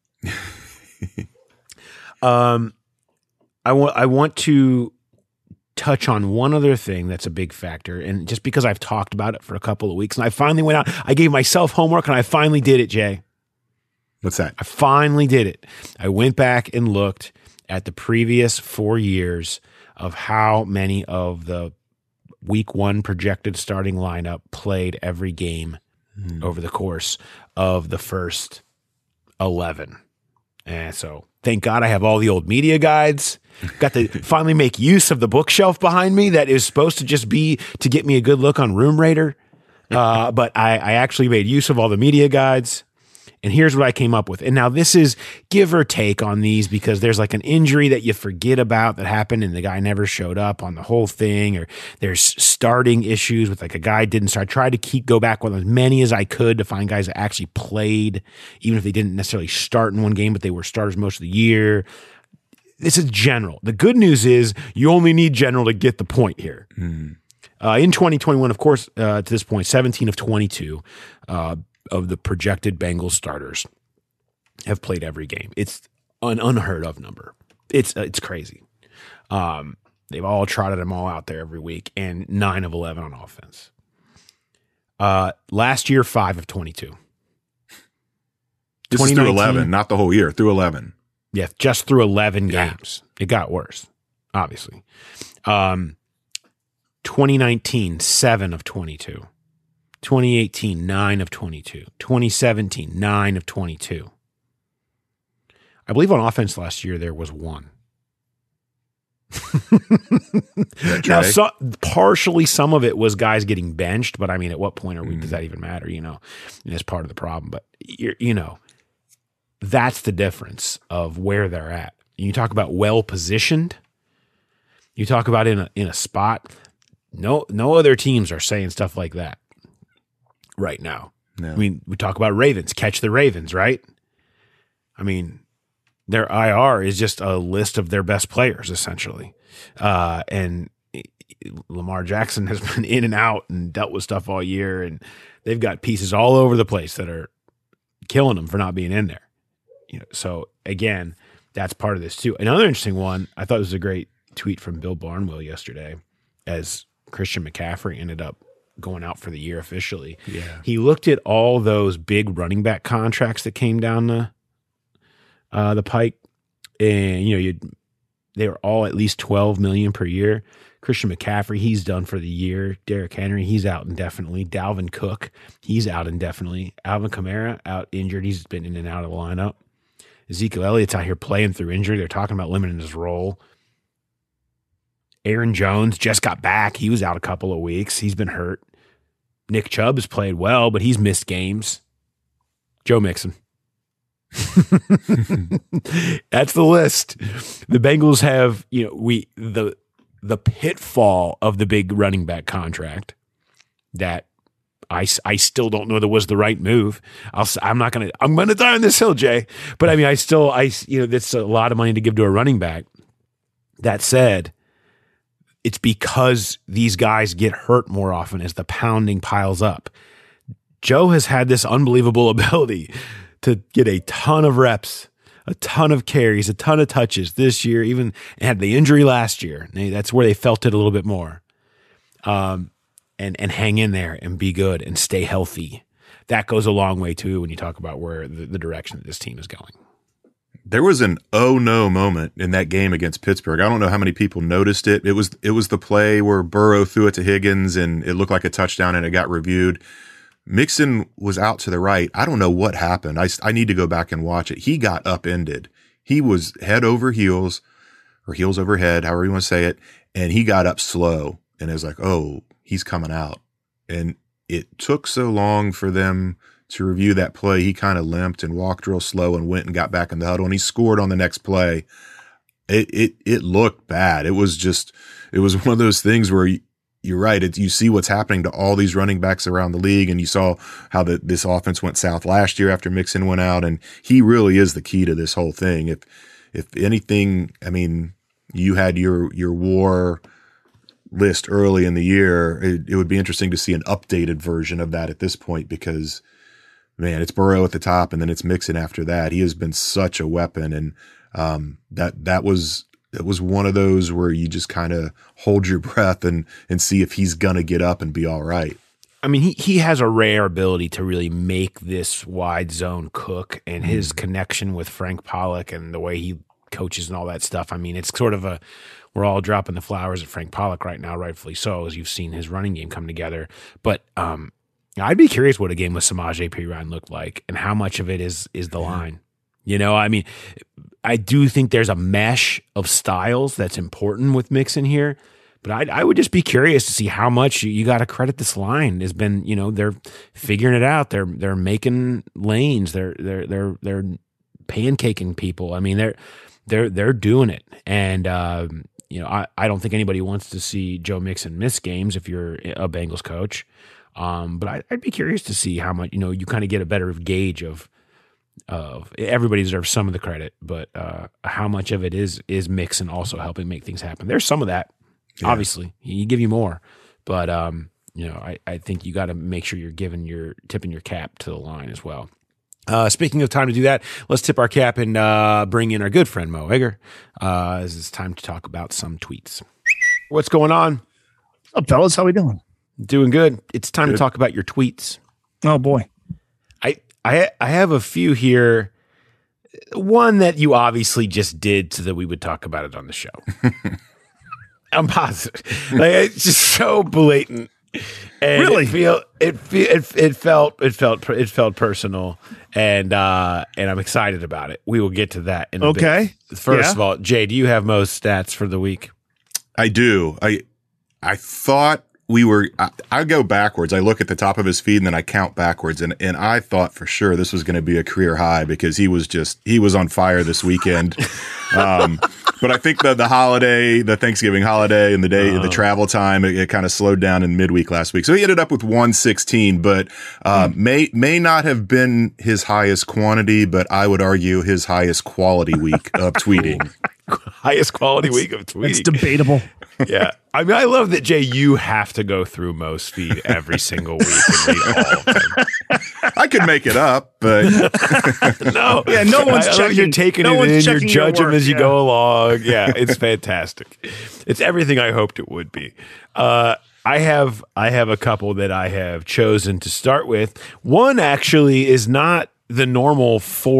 [SPEAKER 3] I want to touch on one other thing that's a big factor, and just because I've talked about it for a couple of weeks, and I finally went out, I gave myself homework, and I finally did it, Jay.
[SPEAKER 4] What's that?
[SPEAKER 3] I finally did it. I went back and looked at the previous 4 years of how many of the week 1 projected starting lineup played every game over the course of the first 11. And so thank God I have all the old media guides. Got to finally make use of the bookshelf behind me that is supposed to just be to get me a good look on Room Raider. But I actually made use of all the media guides. And here's what I came up with. And now this is give or take on these, because there's like an injury that you forget about that happened and the guy never showed up on the whole thing, or there's starting issues with like a guy didn't start. I tried to go back with as many as I could to find guys that actually played, even if they didn't necessarily start in one game, but they were starters most of the year. This is general. The good news is you only need general to get the point here. In 2021, of course, to this point, 17 of 22 of the projected Bengals starters have played every game. It's an unheard of number. It's crazy. They've all trotted them all out there every week, and 9 of 11 on offense. Last year, 5 of 22.
[SPEAKER 4] This is through 11, not the whole year, through 11.
[SPEAKER 3] Yeah, just through 11 games. It got worse, obviously. 2019, 7 of 22. 2018, 9 of 22. 2017, 9 of 22. I believe on offense last year there was 1. Now, partially some of it was guys getting benched, but I mean, at what point does that even matter? You know, and it's part of the problem. But that's the difference of where they're at. You talk about well positioned. You talk about in a spot. No other teams are saying stuff like that right now. No. I mean, we talk about Ravens, catch the Ravens, right? I mean, their IR is just a list of their best players, essentially. And Lamar Jackson has been in and out and dealt with stuff all year, and they've got pieces all over the place that are killing them for not being in there. So again, that's part of this too. Another interesting one, I thought it was a great tweet from Bill Barnwell yesterday, as Christian McCaffrey ended up going out for the year officially. Yeah. He looked at all those big running back contracts that came down the pike, and they were all at least $12 million per year. Christian McCaffrey, he's done for the year. Derrick Henry, he's out indefinitely. Dalvin Cook, he's out indefinitely. Alvin Kamara, out injured. He's been in and out of the lineup. Ezekiel Elliott's out here playing through injury. They're talking about limiting his role. Aaron Jones just got back. He was out a couple of weeks. He's been hurt. Nick Chubb has played well, but he's missed games. Joe Mixon. That's the list. The Bengals have, the pitfall of the big running back contract that I still don't know that was the right move. I'm going to die on this hill, Jay. But I mean, that's a lot of money to give to a running back. That said, it's because these guys get hurt more often as the pounding piles up. Joe has had this unbelievable ability to get a ton of reps, a ton of carries, a ton of touches this year, even had the injury last year. That's where they felt it a little bit more. And hang in there and be good and stay healthy. That goes a long way too when you talk about where the direction that this team is going.
[SPEAKER 4] There was an oh no moment in that game against Pittsburgh. I don't know how many people noticed it. It was the play where Burrow threw it to Higgins and it looked like a touchdown and it got reviewed. Mixon was out to the right. I don't know what happened. I need to go back and watch it. He got upended. He was head over heels or heels over head, however you want to say it. And he got up slow and it was like, oh, he's coming out. And it took so long for them to review that play. He kind of limped and walked real slow and went and got back in the huddle and he scored on the next play. It looked bad. It was one of those things where you're right. You see what's happening to all these running backs around the league. And you saw how this offense went south last year after Mixon went out. And he really is the key to this whole thing. If anything, I mean, you had your war list early in the year. It would be interesting to see an updated version of that at this point because, man, it's Burrow at the top and then it's Mixon after that. He has been such a weapon. And that was one of those where you just kind of hold your breath and see if he's going to get up and be all right.
[SPEAKER 3] I mean, he has a rare ability to really make this wide zone cook, and his connection with Frank Pollock and the way he coaches and all that stuff. I mean, it's sort of we're all dropping the flowers at Frank Pollock right now, rightfully so, as you've seen his running game come together. But I'd be curious what a game with Samaje Perine looked like and how much of it is the line. I mean, I do think there's a mesh of styles that's important with Mixon here, but I would just be curious to see how much you got to credit this line. Has been, they're figuring it out. They're making lanes. They're pancaking people. I mean, they're doing it. And I don't think anybody wants to see Joe Mixon miss games if you're a Bengals coach. But I'd be curious to see how much, you kind of get a better gauge of everybody deserves some of the credit, but how much of it is Mixon also helping make things happen. There's some of that, obviously. He give you more, but I think you got to make sure you're tipping your cap to the line as well. Speaking of time to do that, let's tip our cap and bring in our good friend Mo Egger. As it's time to talk about some tweets. What's going on?
[SPEAKER 5] What's up, fellas? How we doing?
[SPEAKER 3] Doing good. It's time to talk about your tweets.
[SPEAKER 5] Oh boy.
[SPEAKER 3] I have a few here. One that you obviously just did so that we would talk about it on the show. I'm positive. It's just so blatant. And
[SPEAKER 5] really?
[SPEAKER 3] It felt personal, and I'm excited about it. We will get to that in a bit. First of all, Jay, do you have most stats for the week?
[SPEAKER 4] I do. I thought I go backwards. I look at the top of his feed and then I count backwards. And I thought for sure this was going to be a career high because he was on fire this weekend. But I think the Thanksgiving holiday and the travel time, it kind of slowed down in midweek last week. So he ended up with 116, but may not have been his highest quantity, but I would argue his highest quality week of tweeting.
[SPEAKER 3] Highest quality week of tweeting.
[SPEAKER 5] It's debatable.
[SPEAKER 3] Yeah. I mean, I love that, Jay, you have to go through Mo's feed every single week and read all of them.
[SPEAKER 4] I could make it up, but
[SPEAKER 3] no.
[SPEAKER 5] Yeah, no one's checking.
[SPEAKER 3] You're taking it in, you're judging as you go along. Yeah, it's fantastic. It's everything I hoped it would be. I have a couple that I have chosen to start with. One actually is not the normal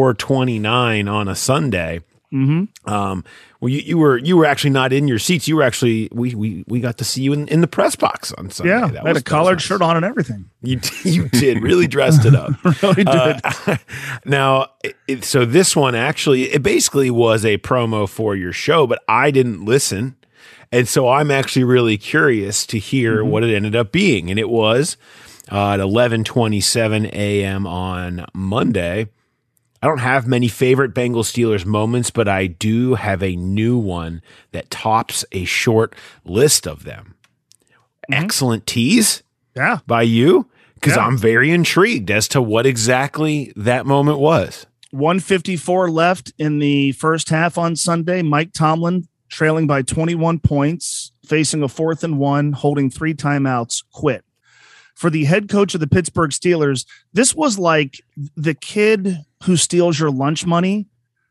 [SPEAKER 3] 4:29 on a Sunday. Well, you were actually not in your seats. You were actually we got to see you in the press box on Sunday.
[SPEAKER 5] Yeah, I had a collared shirt on and everything.
[SPEAKER 3] You did really dressed it up.
[SPEAKER 5] Really did.
[SPEAKER 3] Now, so this one actually it basically was a promo for your show, but I didn't listen, and so I'm actually really curious to hear what it ended up being, and it was at 11:27 a.m. on Monday. I don't have many favorite Bengals Steelers moments, but I do have a new one that tops a short list of them. Excellent tease by you, because I'm very intrigued as to what exactly that moment was.
[SPEAKER 5] 1:54 left in the first half on Sunday. Mike Tomlin trailing by 21 points, facing a 4th and 1, holding 3 timeouts, quit. For the head coach of the Pittsburgh Steelers, this was like the kid who steals your lunch money,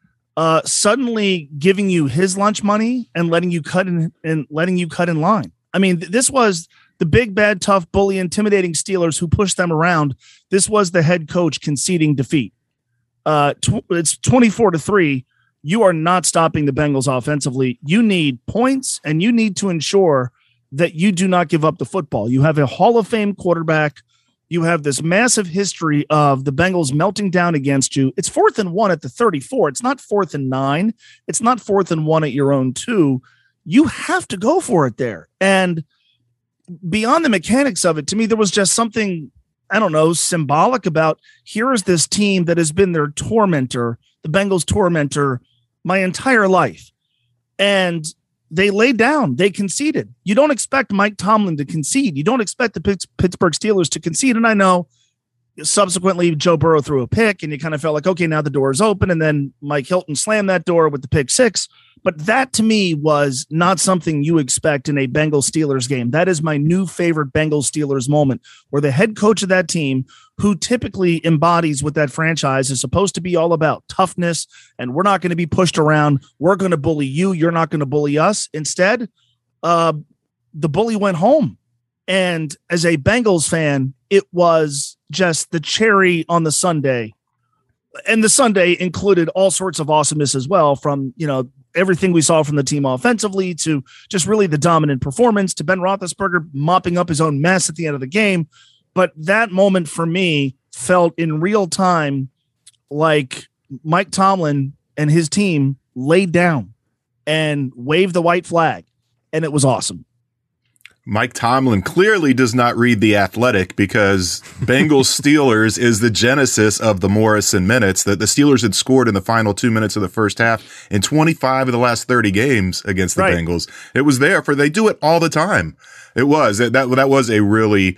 [SPEAKER 5] suddenly giving you his lunch money and letting you cut in line. I mean, this was the big, bad, tough, bully, intimidating Steelers who pushed them around. This was the head coach conceding defeat. It's 24-3. You are not stopping the Bengals offensively. You need points, and you need to ensure that you do not give up the football. You have a Hall of Fame quarterback. You have this massive history of the Bengals melting down against you. It's 4th and 1 at the 34. It's not 4th and 9. It's not 4th and 1 at your own 2. You have to go for it there. And beyond the mechanics of it, to me, there was just something, I don't know, symbolic about here is this team that has been their tormentor, the Bengals tormentor, my entire life. And they laid down. They conceded. You don't expect Mike Tomlin to concede. You don't expect the Pittsburgh Steelers to concede. And I know subsequently Joe Burrow threw a pick and you kind of felt like, okay, now the door is open. And then Mike Hilton slammed that door with the pick 6. But that to me was not something you expect in a Bengals Steelers game. That is my new favorite Bengals Steelers moment, where the head coach of that team, who typically embodies what that franchise is supposed to be all about, toughness, and we're not going to be pushed around. We're going to bully you. You're not going to bully us. Instead, the bully went home. And as a Bengals fan, it was just the cherry on the sundae. And the sundae included all sorts of awesomeness as well, from, everything we saw from the team offensively to just really the dominant performance to Ben Roethlisberger mopping up his own mess at the end of the game. But that moment for me felt in real time like Mike Tomlin and his team laid down and waved the white flag, and it was awesome.
[SPEAKER 4] Mike Tomlin clearly does not read The Athletic, because Bengals Steelers is the genesis of the Morrison minutes that the Steelers had scored in the final 2 minutes of the first half in 25 of the last 30 games against the Bengals. It was there they do it all the time. It was that was a really,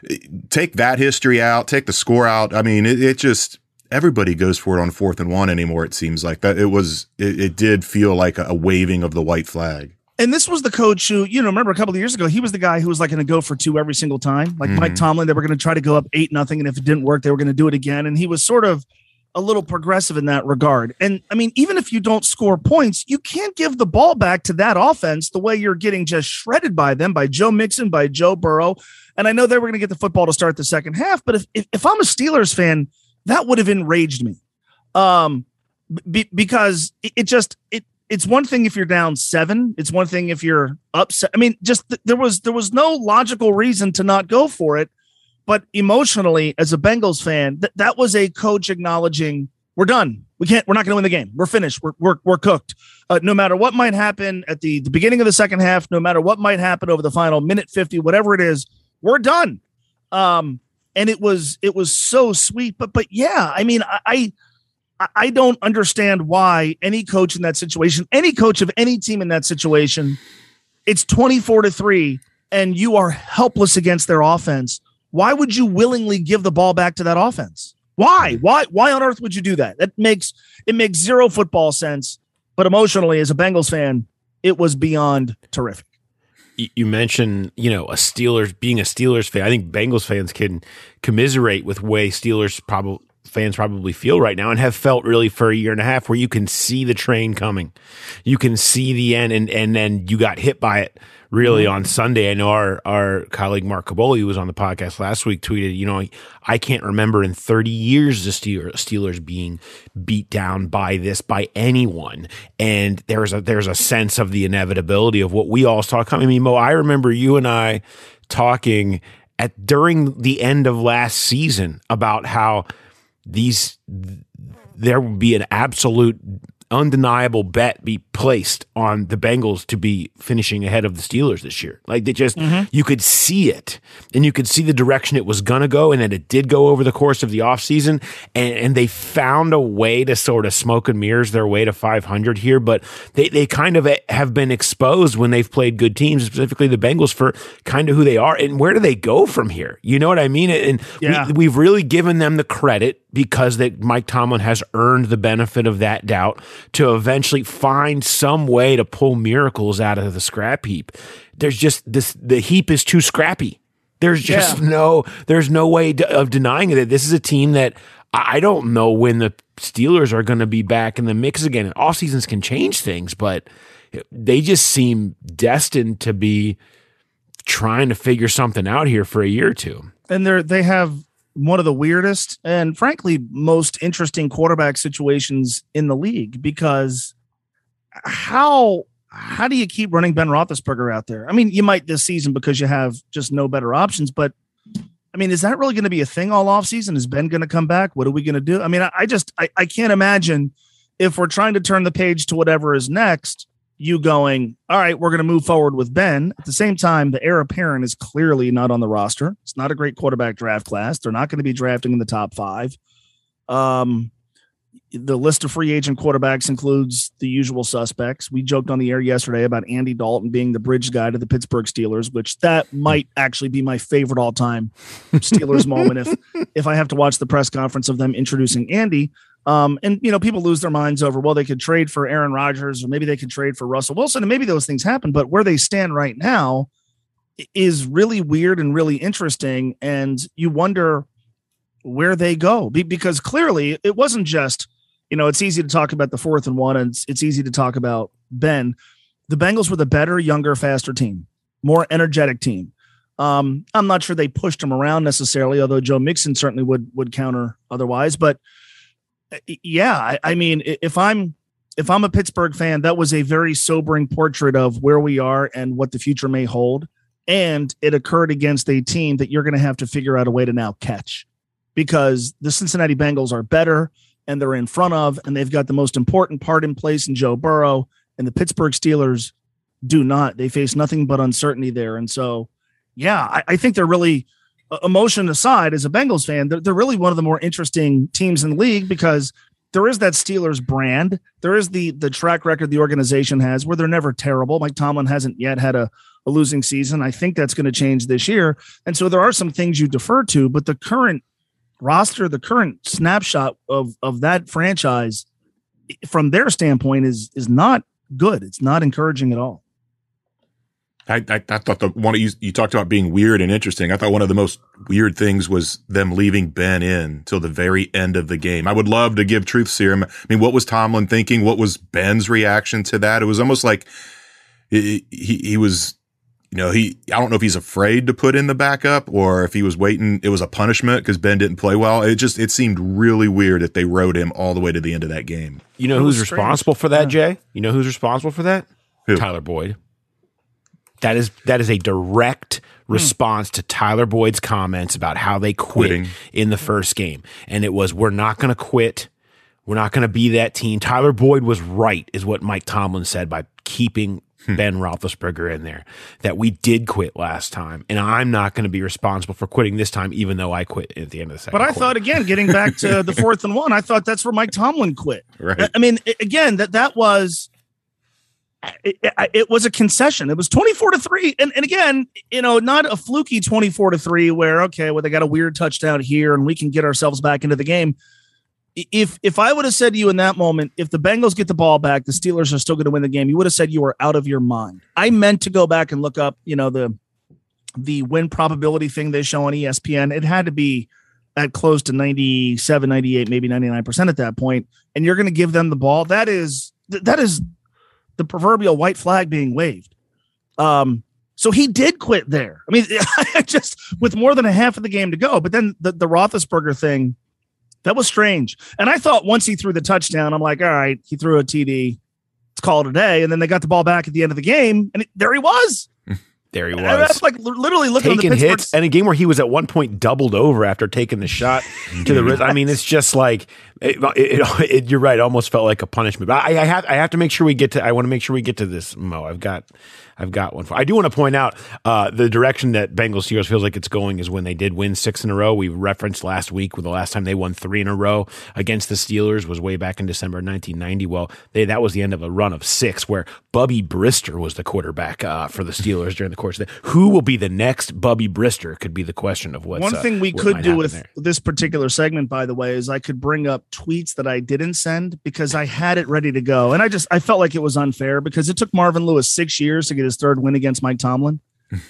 [SPEAKER 4] take that history out, take the score out. I mean, it just, everybody goes for it on 4th and 1 anymore. It seems like that it did feel like a waving of the white flag.
[SPEAKER 5] And this was the coach who, remember a couple of years ago, he was the guy who was like going to go for 2 every single time. Like Mike Tomlin, they were going to try to go up 8-0. And if it didn't work, they were going to do it again. And he was sort of a little progressive in that regard. And I mean, even if you don't score points, you can't give the ball back to that offense the way you're getting just shredded by them, by Joe Mixon, by Joe Burrow. And I know they were going to get the football to start the second half, but if I'm a Steelers fan, that would have enraged me. Because it's one thing if you're down 7. It's one thing if you're upset. I mean, just there was no logical reason to not go for it. But emotionally, as a Bengals fan, that was a coach acknowledging we're done. We're not going to win the game. We're finished. We're cooked. No matter what might happen at the beginning of the second half, no matter what might happen over the final minute 50, whatever it is, we're done. And it was so sweet. But yeah, I mean, I don't understand why any coach in that situation, any coach of any team in that situation, it's 24-3 and you are helpless against their offense. Why would you willingly give the ball back to that offense? Why on earth would you do that? It makes zero football sense. But emotionally, as a Bengals fan, it was beyond terrific.
[SPEAKER 3] You mentioned, being a Steelers fan. I think Bengals fans can commiserate with way Steelers fans probably feel right now and have felt really for a year and a half, where you can see the train coming. You can see the end, and then you got hit by it really on Sunday. I know our colleague Mark Caboli, who was on the podcast last week, tweeted, I can't remember in 30 years the Steelers being beat down by anyone. And there's a sense of the inevitability of what we all saw coming. I mean, Mo, I remember you and I talking during the end of last season about how there would be an absolute undeniable bet be placed on the Bengals to be finishing ahead of the Steelers this year. Like they just, you could see it, and you could see the direction it was going to go, and then it did go over the course of the offseason, and they found a way to sort of smoke and mirrors their way to 500 here, but they kind of have been exposed when they've played good teams, specifically the Bengals, for kind of who they are, and where do they go from here? You know what I mean? And we've really given them the credit because that Mike Tomlin has earned the benefit of that doubt to eventually find some way to pull miracles out of the scrap heap. There's just the heap is too scrappy. There's just there's no way of denying it. This is a team that I don't know when the Steelers are going to be back in the mix again. And off seasons can change things, but they just seem destined to be trying to figure something out here for a year or two.
[SPEAKER 5] And they have one of the weirdest and frankly most interesting quarterback situations in the league, because how do you keep running Ben Roethlisberger out there? I mean, you might this season because you have just no better options, but I mean, is that really going to be a thing all offseason? Is Ben going to come back? What are we going to do? I mean, I can't imagine, if we're trying to turn the page to whatever is next, you going, all right, we're going to move forward with Ben. At the same time, the heir apparent is clearly not on the roster. It's not a great quarterback draft class. They're not going to be drafting in the top 5. The list of free agent quarterbacks includes the usual suspects. We joked on the air yesterday about Andy Dalton being the bridge guy to the Pittsburgh Steelers, which that might actually be my favorite all-time Steelers moment if I have to watch the press conference of them introducing Andy. And, people lose their minds over, well, they could trade for Aaron Rodgers, or maybe they could trade for Russell Wilson, and maybe those things happen. But where they stand right now is really weird and really interesting. And you wonder where they go, because clearly it wasn't just, it's easy to talk about the 4th and 1, and it's easy to talk about Ben. The Bengals were the better, younger, faster team, more energetic team. I'm not sure they pushed them around necessarily, although Joe Mixon certainly would counter otherwise. But yeah, I mean, if I'm a Pittsburgh fan, that was a very sobering portrait of where we are and what the future may hold. And it occurred against a team that you're going to have to figure out a way to now catch, because the Cincinnati Bengals are better and they're in front of, and they've got the most important part in place in Joe Burrow, and the Pittsburgh Steelers do not. They face nothing but uncertainty there. And so, yeah, I think they're really, emotion aside, as a Bengals fan, they're really one of the more interesting teams in the league, because there is that Steelers brand. There is the track record the organization has where they're never terrible. Mike Tomlin hasn't yet had a losing season. I think that's going to change this year. And so there are some things you defer to, but the current roster, the current snapshot of that franchise from their standpoint is not good. It's not encouraging at all.
[SPEAKER 4] I thought the one you talked about being weird and interesting. I thought one of the most weird things was them leaving Ben in till the very end of the game. I would love to give truth serum. I mean, what was Tomlin thinking? What was Ben's reaction to that? It was almost like he was, I don't know if he's afraid to put in the backup or if he was waiting. It was a punishment because Ben didn't play well. It seemed really weird that they rode him all the way to the end of that game.
[SPEAKER 3] You know who's responsible for that, Jay? You know who's responsible for that?
[SPEAKER 4] Who?
[SPEAKER 3] Tyler Boyd. That is a direct response to Tyler Boyd's comments about how they quit in the first game. And it was, we're not going to quit. We're not going to be that team. Tyler Boyd was right, is what Mike Tomlin said by keeping Ben Roethlisberger in there, that we did quit last time. And I'm not going to be responsible for quitting this time, even though I quit at the end of the second
[SPEAKER 5] quarter. Thought, again, getting back to the 4th and 1, I thought that's where Mike Tomlin quit.
[SPEAKER 4] Right.
[SPEAKER 5] I mean, again, that was... It was a concession. It was 24-3. And again, not a fluky 24-3 where, okay, well, they got a weird touchdown here and we can get ourselves back into the game. If I would have said to you in that moment, if the Bengals get the ball back, the Steelers are still going to win the game, you would have said you were out of your mind. I meant to go back and look up, the win probability thing they show on ESPN. It had to be at close to 97, 98, maybe 99% at that point, and you're going to give them the ball. That is the proverbial white flag being waved. So he did quit there. I mean, just with more than a half of the game to go. But then the Roethlisberger thing, that was strange. And I thought once he threw the touchdown, I'm like, all right, he threw a TD. Let's call it a day. And then they got the ball back at the end of the game, and there he was.
[SPEAKER 3] There he was.
[SPEAKER 5] That's like literally looking
[SPEAKER 3] taking
[SPEAKER 5] at the
[SPEAKER 3] hits, and a game where he was at one point doubled over after taking the shot to the wrist. I mean, it's just like you're right. It almost felt like a punishment. But I have to make sure we get to. I want to make sure we get to this, Mo. I've got one. I do want to point out the direction that Bengals Steelers feels like it's going is when they did win 6 in a row. We referenced last week with the last time they won 3 in a row against the Steelers was way back in December 1990. Well, that was the end of a run of 6 where Bubby Brister was the quarterback for the Steelers during the course of that. Who will be the next Bubby Brister could be the question of what's
[SPEAKER 5] one thing we could do with this particular segment, by the way, is I could bring up tweets that I didn't send because I had it ready to go. And I felt like it was unfair because it took Marvin Lewis 6 years to get his 3rd win against Mike Tomlin.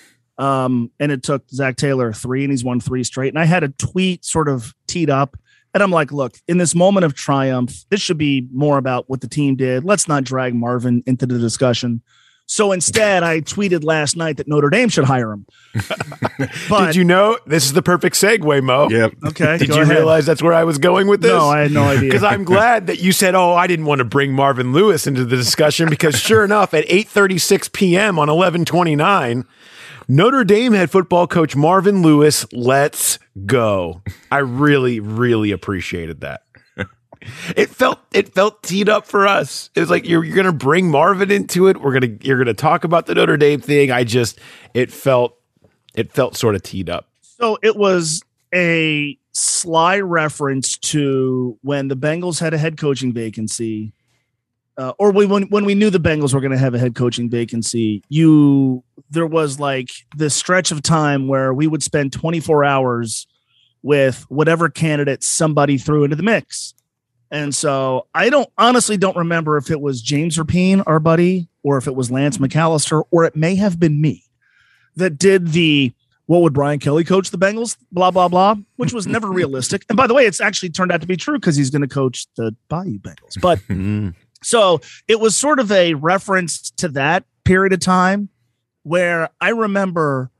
[SPEAKER 5] And it took Zach Taylor 3, and he's won 3 straight. And I had a tweet sort of teed up, and I'm like, look, in this moment of triumph, this should be more about what the team did. Let's not drag Marvin into the discussion. So instead, I tweeted last night that Notre Dame should hire him.
[SPEAKER 3] But, did you know this is the perfect segue, Mo?
[SPEAKER 4] Yep.
[SPEAKER 5] Okay.
[SPEAKER 3] Did you realize that's where I was going with this?
[SPEAKER 5] No, I had no idea.
[SPEAKER 3] Because I'm glad that you said, I didn't want to bring Marvin Lewis into the discussion because sure enough, at 8:36 p.m. on 11/29, Notre Dame head football coach Marvin Lewis, let's go. I really, really appreciated that. It felt teed up for us. It was like you're gonna bring Marvin into it. You're gonna talk about the Notre Dame thing. It felt sort of teed up.
[SPEAKER 5] So it was a sly reference to when the Bengals had a head coaching vacancy, or when we knew the Bengals were going to have a head coaching vacancy. There was like this stretch of time where we would spend 24 hours with whatever candidate somebody threw into the mix. And so I honestly don't remember if it was James Rapine, our buddy, or if it was Lance McAllister, or it may have been me that did what would Brian Kelly coach the Bengals, blah, blah, blah, which was never realistic. And by the way, it's actually turned out to be true because he's going to coach the Bayou Bengals. But so it was sort of a reference to that period of time where I remember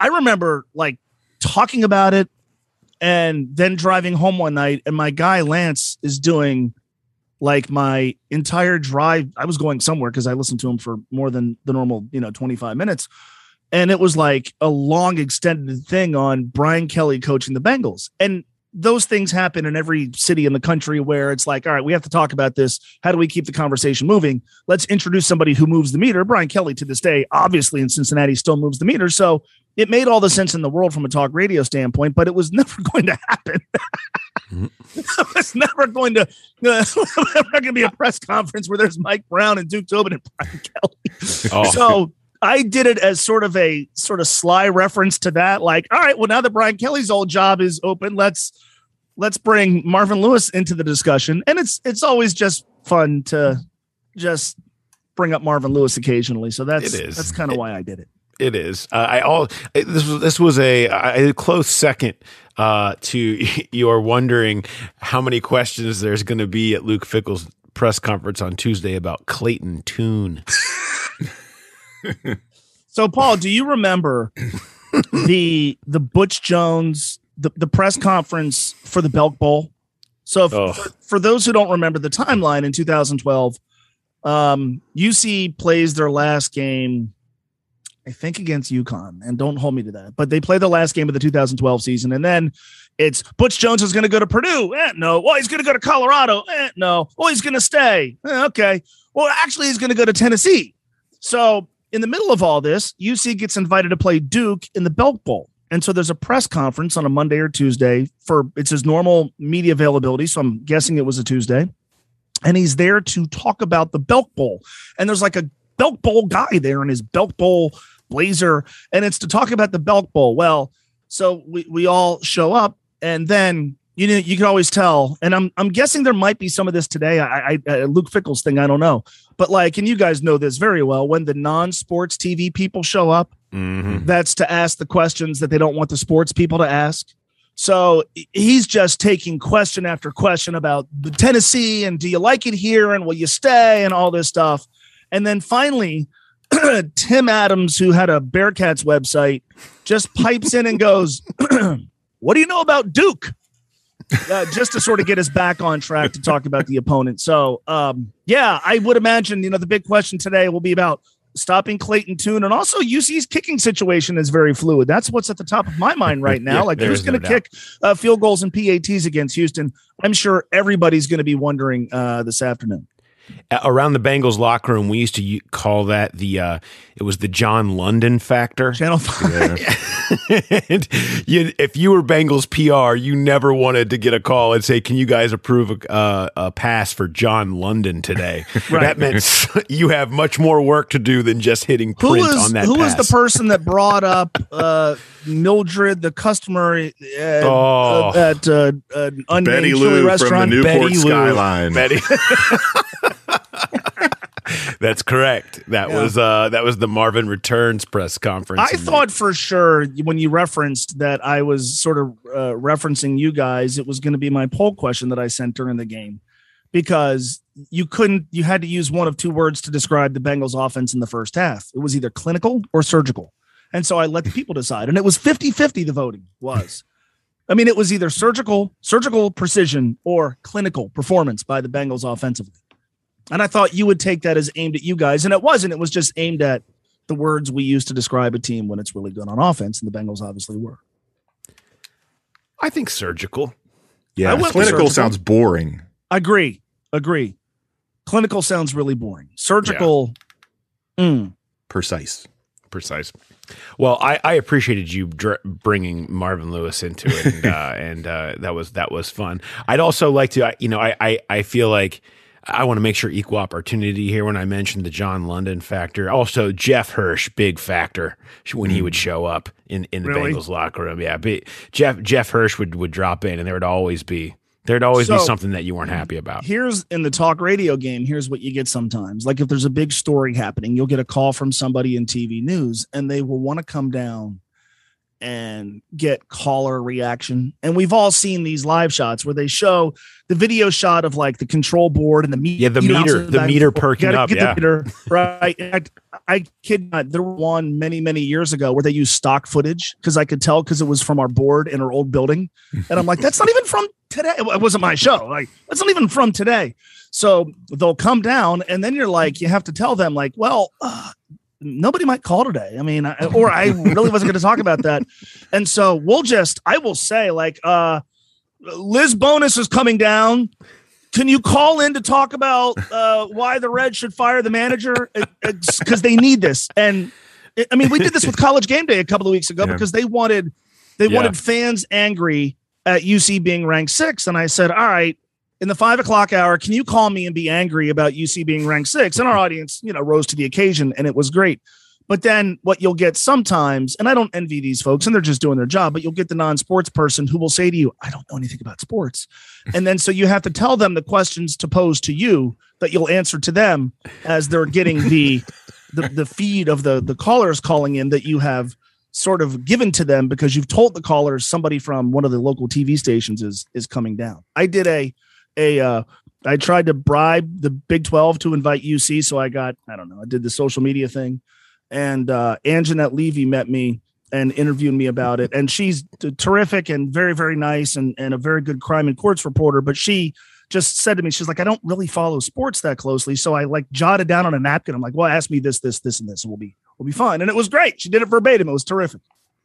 [SPEAKER 5] like talking about it, and then driving home one night, and my guy Lance is doing like my entire drive. I was going somewhere because I listened to him for more than the normal, 25 minutes. And it was like a long extended thing on Brian Kelly coaching the Bengals. And those things happen in every city in the country where it's like, all right, we have to talk about this. How do we keep the conversation moving? Let's introduce somebody who moves the meter. Brian Kelly to this day, obviously in Cincinnati, still moves the meter. So it made all the sense in the world from a talk radio standpoint, but it was never going to happen. It was never going to be a press conference where there's Mike Brown and Duke Tobin and Brian Kelly. Oh. So I did it as sort of sly reference to that. Like, all right, well, now that Brian Kelly's old job is open, let's bring Marvin Lewis into the discussion. And it's always just fun to just bring up Marvin Lewis occasionally. So that's kind of why I did it.
[SPEAKER 3] It is. This was a close second to you're wondering how many questions there's going to be at Luke Fickell's press conference on Tuesday about Clayton Tune.
[SPEAKER 5] So, Paul, do you remember the Butch Jones the press conference for the Belk Bowl? So, for those who don't remember the timeline in 2012, UC plays their last game, I think, against UConn, and don't hold me to that, but they play the last game of the 2012 season. And then it's Butch Jones is going to go to Purdue. No. Well, he's going to go to Colorado. No. Well, he's going to stay. Okay. Well, actually, he's going to go to Tennessee. So in the middle of all this, UC gets invited to play Duke in the Belk Bowl. And so there's a press conference on a Monday or Tuesday it's his normal media availability. So I'm guessing it was a Tuesday. And he's there to talk about the Belk Bowl. And there's like a Belk Bowl guy there in his Belk Bowl blazer, and it's to talk about the Belk Bowl. Well, so we all show up, and then you can always tell, and I'm guessing there might be some of this today. I Luke Fickell's thing, I don't know, but like, and you guys know this very well, when the non-sports TV people show up, that's to ask the questions that they don't want the sports people to ask. So he's just taking question after question about the Tennessee and do you like it here and will you stay and all this stuff. And then finally, Tim Adams, who had a Bearcats website, just pipes in and goes, what do you know about Duke? Just to sort of get us back on track to talk about the opponent. So, I would imagine, the big question today will be about stopping Clayton Tune, and also UC's kicking situation is very fluid. That's what's at the top of my mind right now. Like, who's going to kick field goals and PATs against Houston? I'm sure everybody's going to be wondering this afternoon.
[SPEAKER 3] Around the Bengals locker room, we used to call that it was the John London factor.
[SPEAKER 5] Channel 5.
[SPEAKER 3] And if you were Bengals PR, you never wanted to get a call and say, can you guys approve a pass for John London today?
[SPEAKER 5] Right.
[SPEAKER 3] That meant you have much more work to do than just hitting print on that
[SPEAKER 5] Who
[SPEAKER 3] pass.
[SPEAKER 5] was the person that brought up Mildred, the customer at an unnamed
[SPEAKER 4] Betty
[SPEAKER 5] chili
[SPEAKER 4] Lou
[SPEAKER 5] restaurant?
[SPEAKER 4] from the Newport
[SPEAKER 3] Betty Lou.
[SPEAKER 4] Skyline.
[SPEAKER 3] Betty. That's correct. That was the Marvin Returns press conference.
[SPEAKER 5] I thought for sure when you referenced that I was sort of referencing you guys, it was going to be my poll question that I sent during the game, because you had to use one of two words to describe the Bengals offense in the first half. It was either clinical or surgical. And so I let the people decide, and it was 50-50. The voting was, it was either surgical precision or clinical performance by the Bengals offensively. And I thought you would take that as aimed at you guys. And it wasn't. It was just aimed at the words we use to describe a team when it's really good on offense. And the Bengals obviously were.
[SPEAKER 3] I think surgical.
[SPEAKER 4] Yeah, clinical sounds boring.
[SPEAKER 5] Agree. Clinical sounds really boring. Surgical.
[SPEAKER 3] Yeah.
[SPEAKER 4] Precise.
[SPEAKER 3] Well, I appreciated you bringing Marvin Lewis into it. And that was fun. I'd also like to, I feel like I want to make sure equal opportunity here when I mentioned the John London factor. Also, Jeff Hirsch, big factor when he would show up in the Bengals locker room. Yeah, Jeff Hirsch would drop in, and there'd always be something that you weren't happy about.
[SPEAKER 5] Here's in the talk radio game, here's what you get sometimes. Like if there's a big story happening, you'll get a call from somebody in TV news, and they will want to come down and get caller reaction. And we've all seen these live shots where they show the video shot of like the control board and the meter.
[SPEAKER 3] Yeah, the meter perking up. Yeah.
[SPEAKER 5] The meter, right. I kid not. There was one many, many years ago where they used stock footage because I could tell because it was from our board in our old building. And I'm like, that's not even from today. It wasn't my show. Like, that's not even from today. So they'll come down, and then you're like, you have to tell them like, well, nobody might call today. I mean, I really wasn't going to talk about that. And so I will say like, Liz Bonus is coming down. Can you call in to talk about why the Reds should fire the manager? Because they need this. And we did this with College Game Day a couple of weeks ago because they wanted fans angry at UC being ranked 6th. And I said, all right, in the 5 o'clock hour, can you call me and be angry about UC being ranked 6th? And our audience, rose to the occasion, and it was great. But then what you'll get sometimes, and I don't envy these folks, and they're just doing their job, but you'll get the non-sports person who will say to you, I don't know anything about sports. And then so you have to tell them the questions to pose to you that you'll answer to them as they're getting the feed of the callers calling in that you have sort of given to them because you've told the callers somebody from one of the local TV stations is coming down. I did I tried to bribe the Big 12 to invite UC. So I did the social media thing. And Anjanette Levy met me and interviewed me about it. And she's terrific and very, very nice and a very good crime and courts reporter. But she just said to me, she's like, I don't really follow sports that closely. So I like jotted down on a napkin. I'm like, well, ask me this, and this, and we'll be fine. And it was great. She did it verbatim. It was terrific.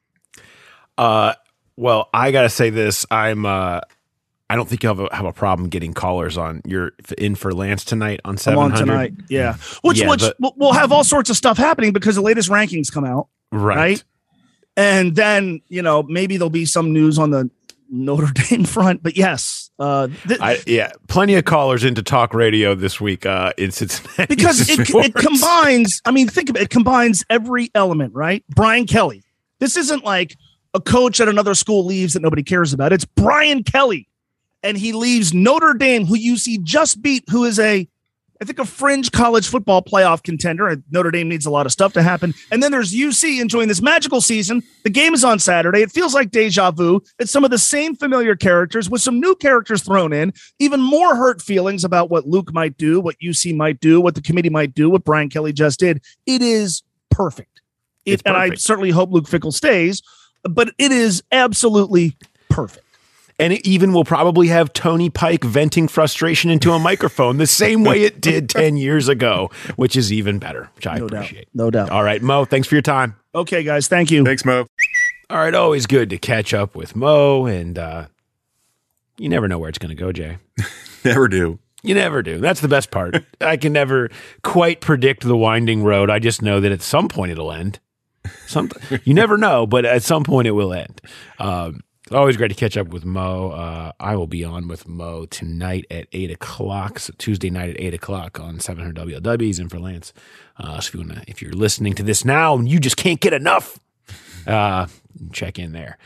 [SPEAKER 3] Well, I got to say this. I don't think you'll have a problem getting callers on. You're in for Lance tonight on 700.
[SPEAKER 5] I'm on tonight, yeah. Which we'll have all sorts of stuff happening because the latest rankings come out, right? And then maybe there'll be some news on the Notre Dame front. But yes,
[SPEAKER 3] plenty of callers into talk radio this week in Cincinnati
[SPEAKER 5] because it combines. I mean, think of it. It combines every element, right? Brian Kelly. This isn't like a coach at another school leaves that nobody cares about. It's Brian Kelly. And he leaves Notre Dame, who UC just beat, who is a I think a fringe college football playoff contender. Notre Dame needs a lot of stuff to happen. And then there's UC enjoying this magical season. The game is on Saturday. It feels like deja vu. It's some of the same familiar characters with some new characters thrown in, even more hurt feelings about what Luke might do, what UC might do, what the committee might do, what Brian Kelly just did. It is perfect. And I certainly hope Luke Fickell stays, but it is absolutely perfect.
[SPEAKER 3] And it even will probably have Tony Pike venting frustration into a microphone the same way it did 10 years ago, which is even better, which I appreciate.
[SPEAKER 5] No doubt.
[SPEAKER 3] All right, Mo, thanks for your time.
[SPEAKER 5] Okay, guys, thank you.
[SPEAKER 4] Thanks, Mo.
[SPEAKER 3] All right, always good to catch up with Mo, and you never know where it's going to go, Jay.
[SPEAKER 4] Never do.
[SPEAKER 3] You never do. That's the best part. I can never quite predict the winding road. I just know that at some point it'll end. You never know, but at some point it will end. Always great to catch up with Mo. I will be on with Mo tonight at 8 o'clock, so Tuesday night at 8 o'clock on 700 WLW. He's in for Lance. So if you're listening to this now and you just can't get enough, check in there.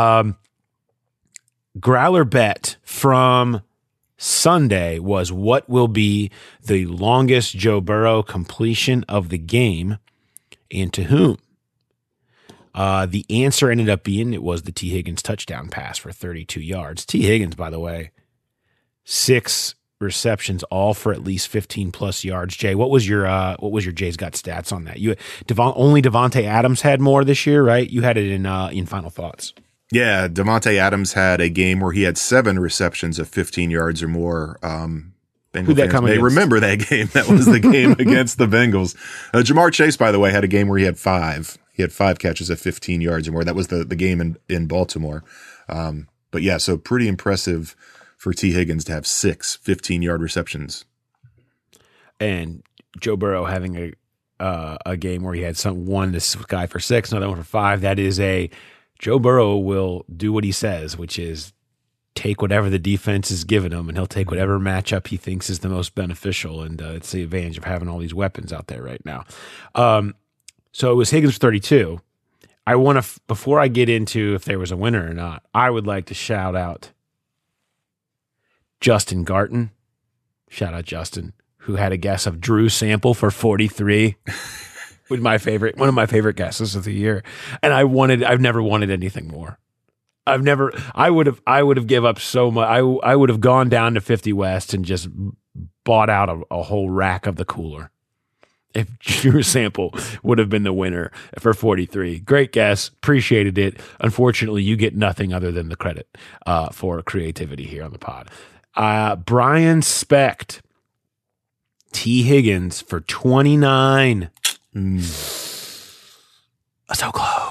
[SPEAKER 3] Growler bet from Sunday was what will be the longest Joe Burrow completion of the game and to whom? The answer ended up being it was the T. Higgins touchdown pass for 32 yards. T. Higgins, by the way, 6 receptions, all for at least 15 plus yards. Jay, what was your Jay's Got stats on that? Only Devontae Adams had more this year, right? You had it in Final Thoughts.
[SPEAKER 4] Yeah, Devontae Adams had a game where he had 7 receptions of 15 yards or more. Bengal fans may remember that game. That was the game against the Bengals. Jamar Chase, by the way, had a game where he had 5. He had 5 catches of 15 yards or more. That was the game in Baltimore. But yeah, so pretty impressive for T. Higgins to have 6 15-yard receptions.
[SPEAKER 3] And Joe Burrow having a game where he had this guy for 6, another one for 5. That is Joe Burrow will do what he says, which is take whatever the defense is giving him, and he'll take whatever matchup he thinks is the most beneficial. And it's the advantage of having all these weapons out there right now. So it was Higgins for 32. I want to, before I get into if there was a winner or not, I would like to shout out Justin Garton. Shout out Justin, who had a guess of Drew Sample for 43. One of my favorite guesses of the year. And I've never wanted anything more. I would have give up so much. I would have gone down to 50 West and just bought out a whole rack of the cooler if Drew Sample would have been the winner for 43. Great guess. Appreciated it. Unfortunately, you get nothing other than the credit for creativity here on the pod. Brian Specht, T. Higgins for 29. So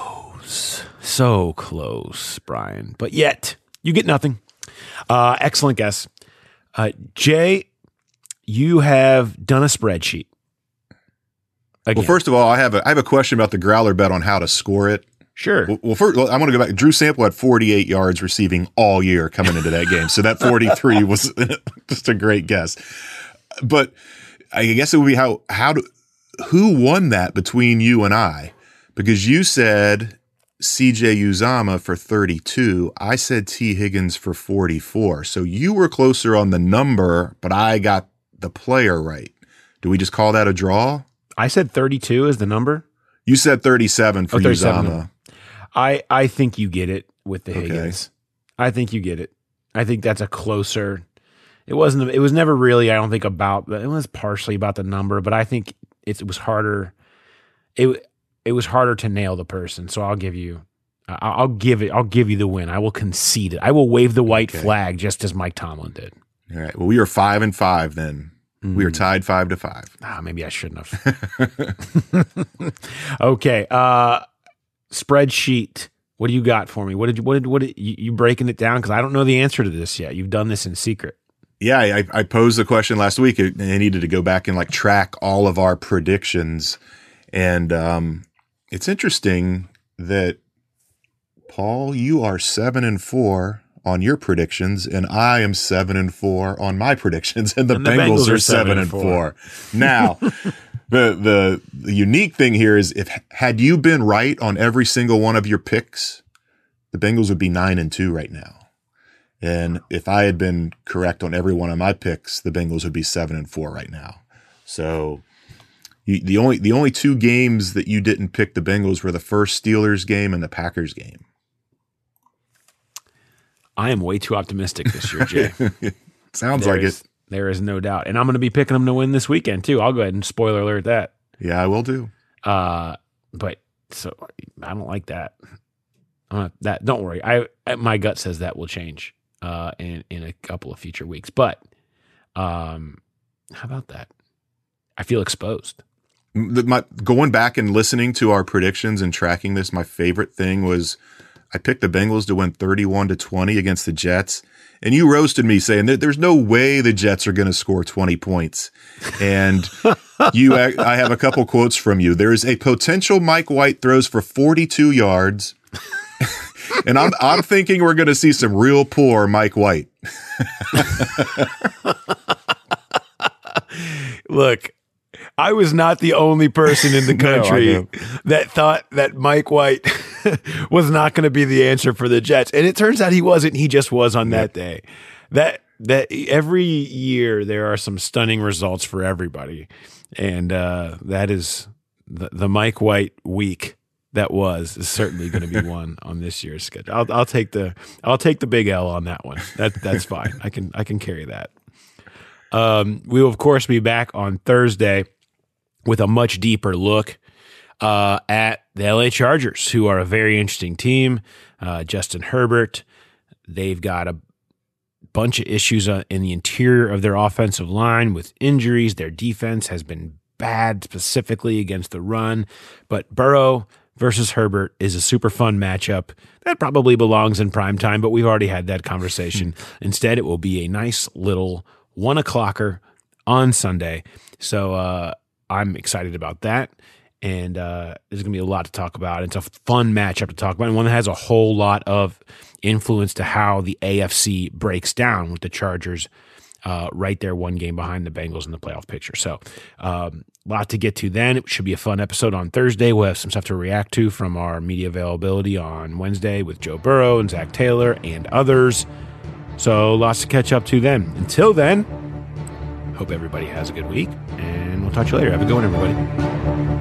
[SPEAKER 3] close, Brian. But yet, you get nothing. Excellent guess. Jay, you have done a spreadsheet. Again.
[SPEAKER 4] Well, first of all, I have a question about the Growler bet on how to score it.
[SPEAKER 3] Sure.
[SPEAKER 4] Well, first, I want to go back. Drew Sample had 48 yards receiving all year coming into that game. So that 43 was just a great guess. But I guess it would be who won that between you and I? Because you said CJ Uzomah for 32. I said T. Higgins for 44. So you were closer on the number, but I got the player right. Do we just call that a draw?
[SPEAKER 3] I said 32 is the number.
[SPEAKER 4] You said 37 for 37. Uzomah.
[SPEAKER 3] I think you get it with the Higgins. I think you get it. I think that's a closer. It was never really, I don't think, about it was partially about the number, but I think it was harder. It was harder to nail the person. So I'll give you the win. I will concede it. I will wave the white flag just as Mike Tomlin did.
[SPEAKER 4] All right. Well, we are 5-5 then. We are tied 5-5.
[SPEAKER 3] Maybe I shouldn't have. Okay. Spreadsheet. What do you got for me? What did you breaking it down? Because I don't know the answer to this yet. You've done this in secret.
[SPEAKER 4] Yeah, I posed the question last week, and I needed to go back and track all of our predictions. And it's interesting that, Paul, you are 7-4 on your predictions, and I am 7-4 on my predictions, and the Bengals are 7-4. Now, the unique thing here is had you been right on every single one of your picks, the Bengals would be 9-2 right now. And if I had been correct on every one of my picks, the Bengals would be 7-4 right now. So the only two games that you didn't pick the Bengals were the first Steelers game and the Packers game.
[SPEAKER 3] I am way too optimistic this year, Jay.
[SPEAKER 4] Sounds like it.
[SPEAKER 3] There is no doubt. And I'm going to be picking them to win this weekend, too. I'll go ahead and spoiler alert that.
[SPEAKER 4] Yeah, I will do.
[SPEAKER 3] But so I don't like that. Don't worry. My gut says that will change in a couple of future weeks. But how about that? I feel exposed.
[SPEAKER 4] Going back and listening to our predictions and tracking this, my favorite thing was I picked the Bengals to win 31-20 against the Jets. And you roasted me saying that there's no way the Jets are going to score 20 points. And I have a couple quotes from you. There is a potential Mike White throws for 42 yards. And I'm thinking we're going to see some real poor Mike White.
[SPEAKER 3] Look, I was not the only person in the country that thought that Mike White was not going to be the answer for the Jets. And it turns out he wasn't. He just was on that day. That every year there are some stunning results for everybody. And that is the Mike White week that is certainly going to be one on this year's schedule. I'll take the big L on that one. That's fine. I can carry that. We will of course be back on Thursday with a much deeper look at the LA Chargers, who are a very interesting team. Justin Herbert, they've got a bunch of issues in the interior of their offensive line with injuries. Their defense has been bad, specifically against the run. But Burrow versus Herbert is a super fun matchup that probably belongs in primetime, but we've already had that conversation. Instead, it will be a nice little 1:00 on Sunday. So I'm excited about that. And there's going to be a lot to talk about. It's a fun matchup to talk about, and one that has a whole lot of influence to how the AFC breaks down with the Chargers right there, one game behind the Bengals in the playoff picture. So a lot to get to then. It should be a fun episode on Thursday. We'll have some stuff to react to from our media availability on Wednesday with Joe Burrow and Zach Taylor and others. So lots to catch up to then. Until then, hope everybody has a good week, and we'll talk to you later. Have a good one, everybody.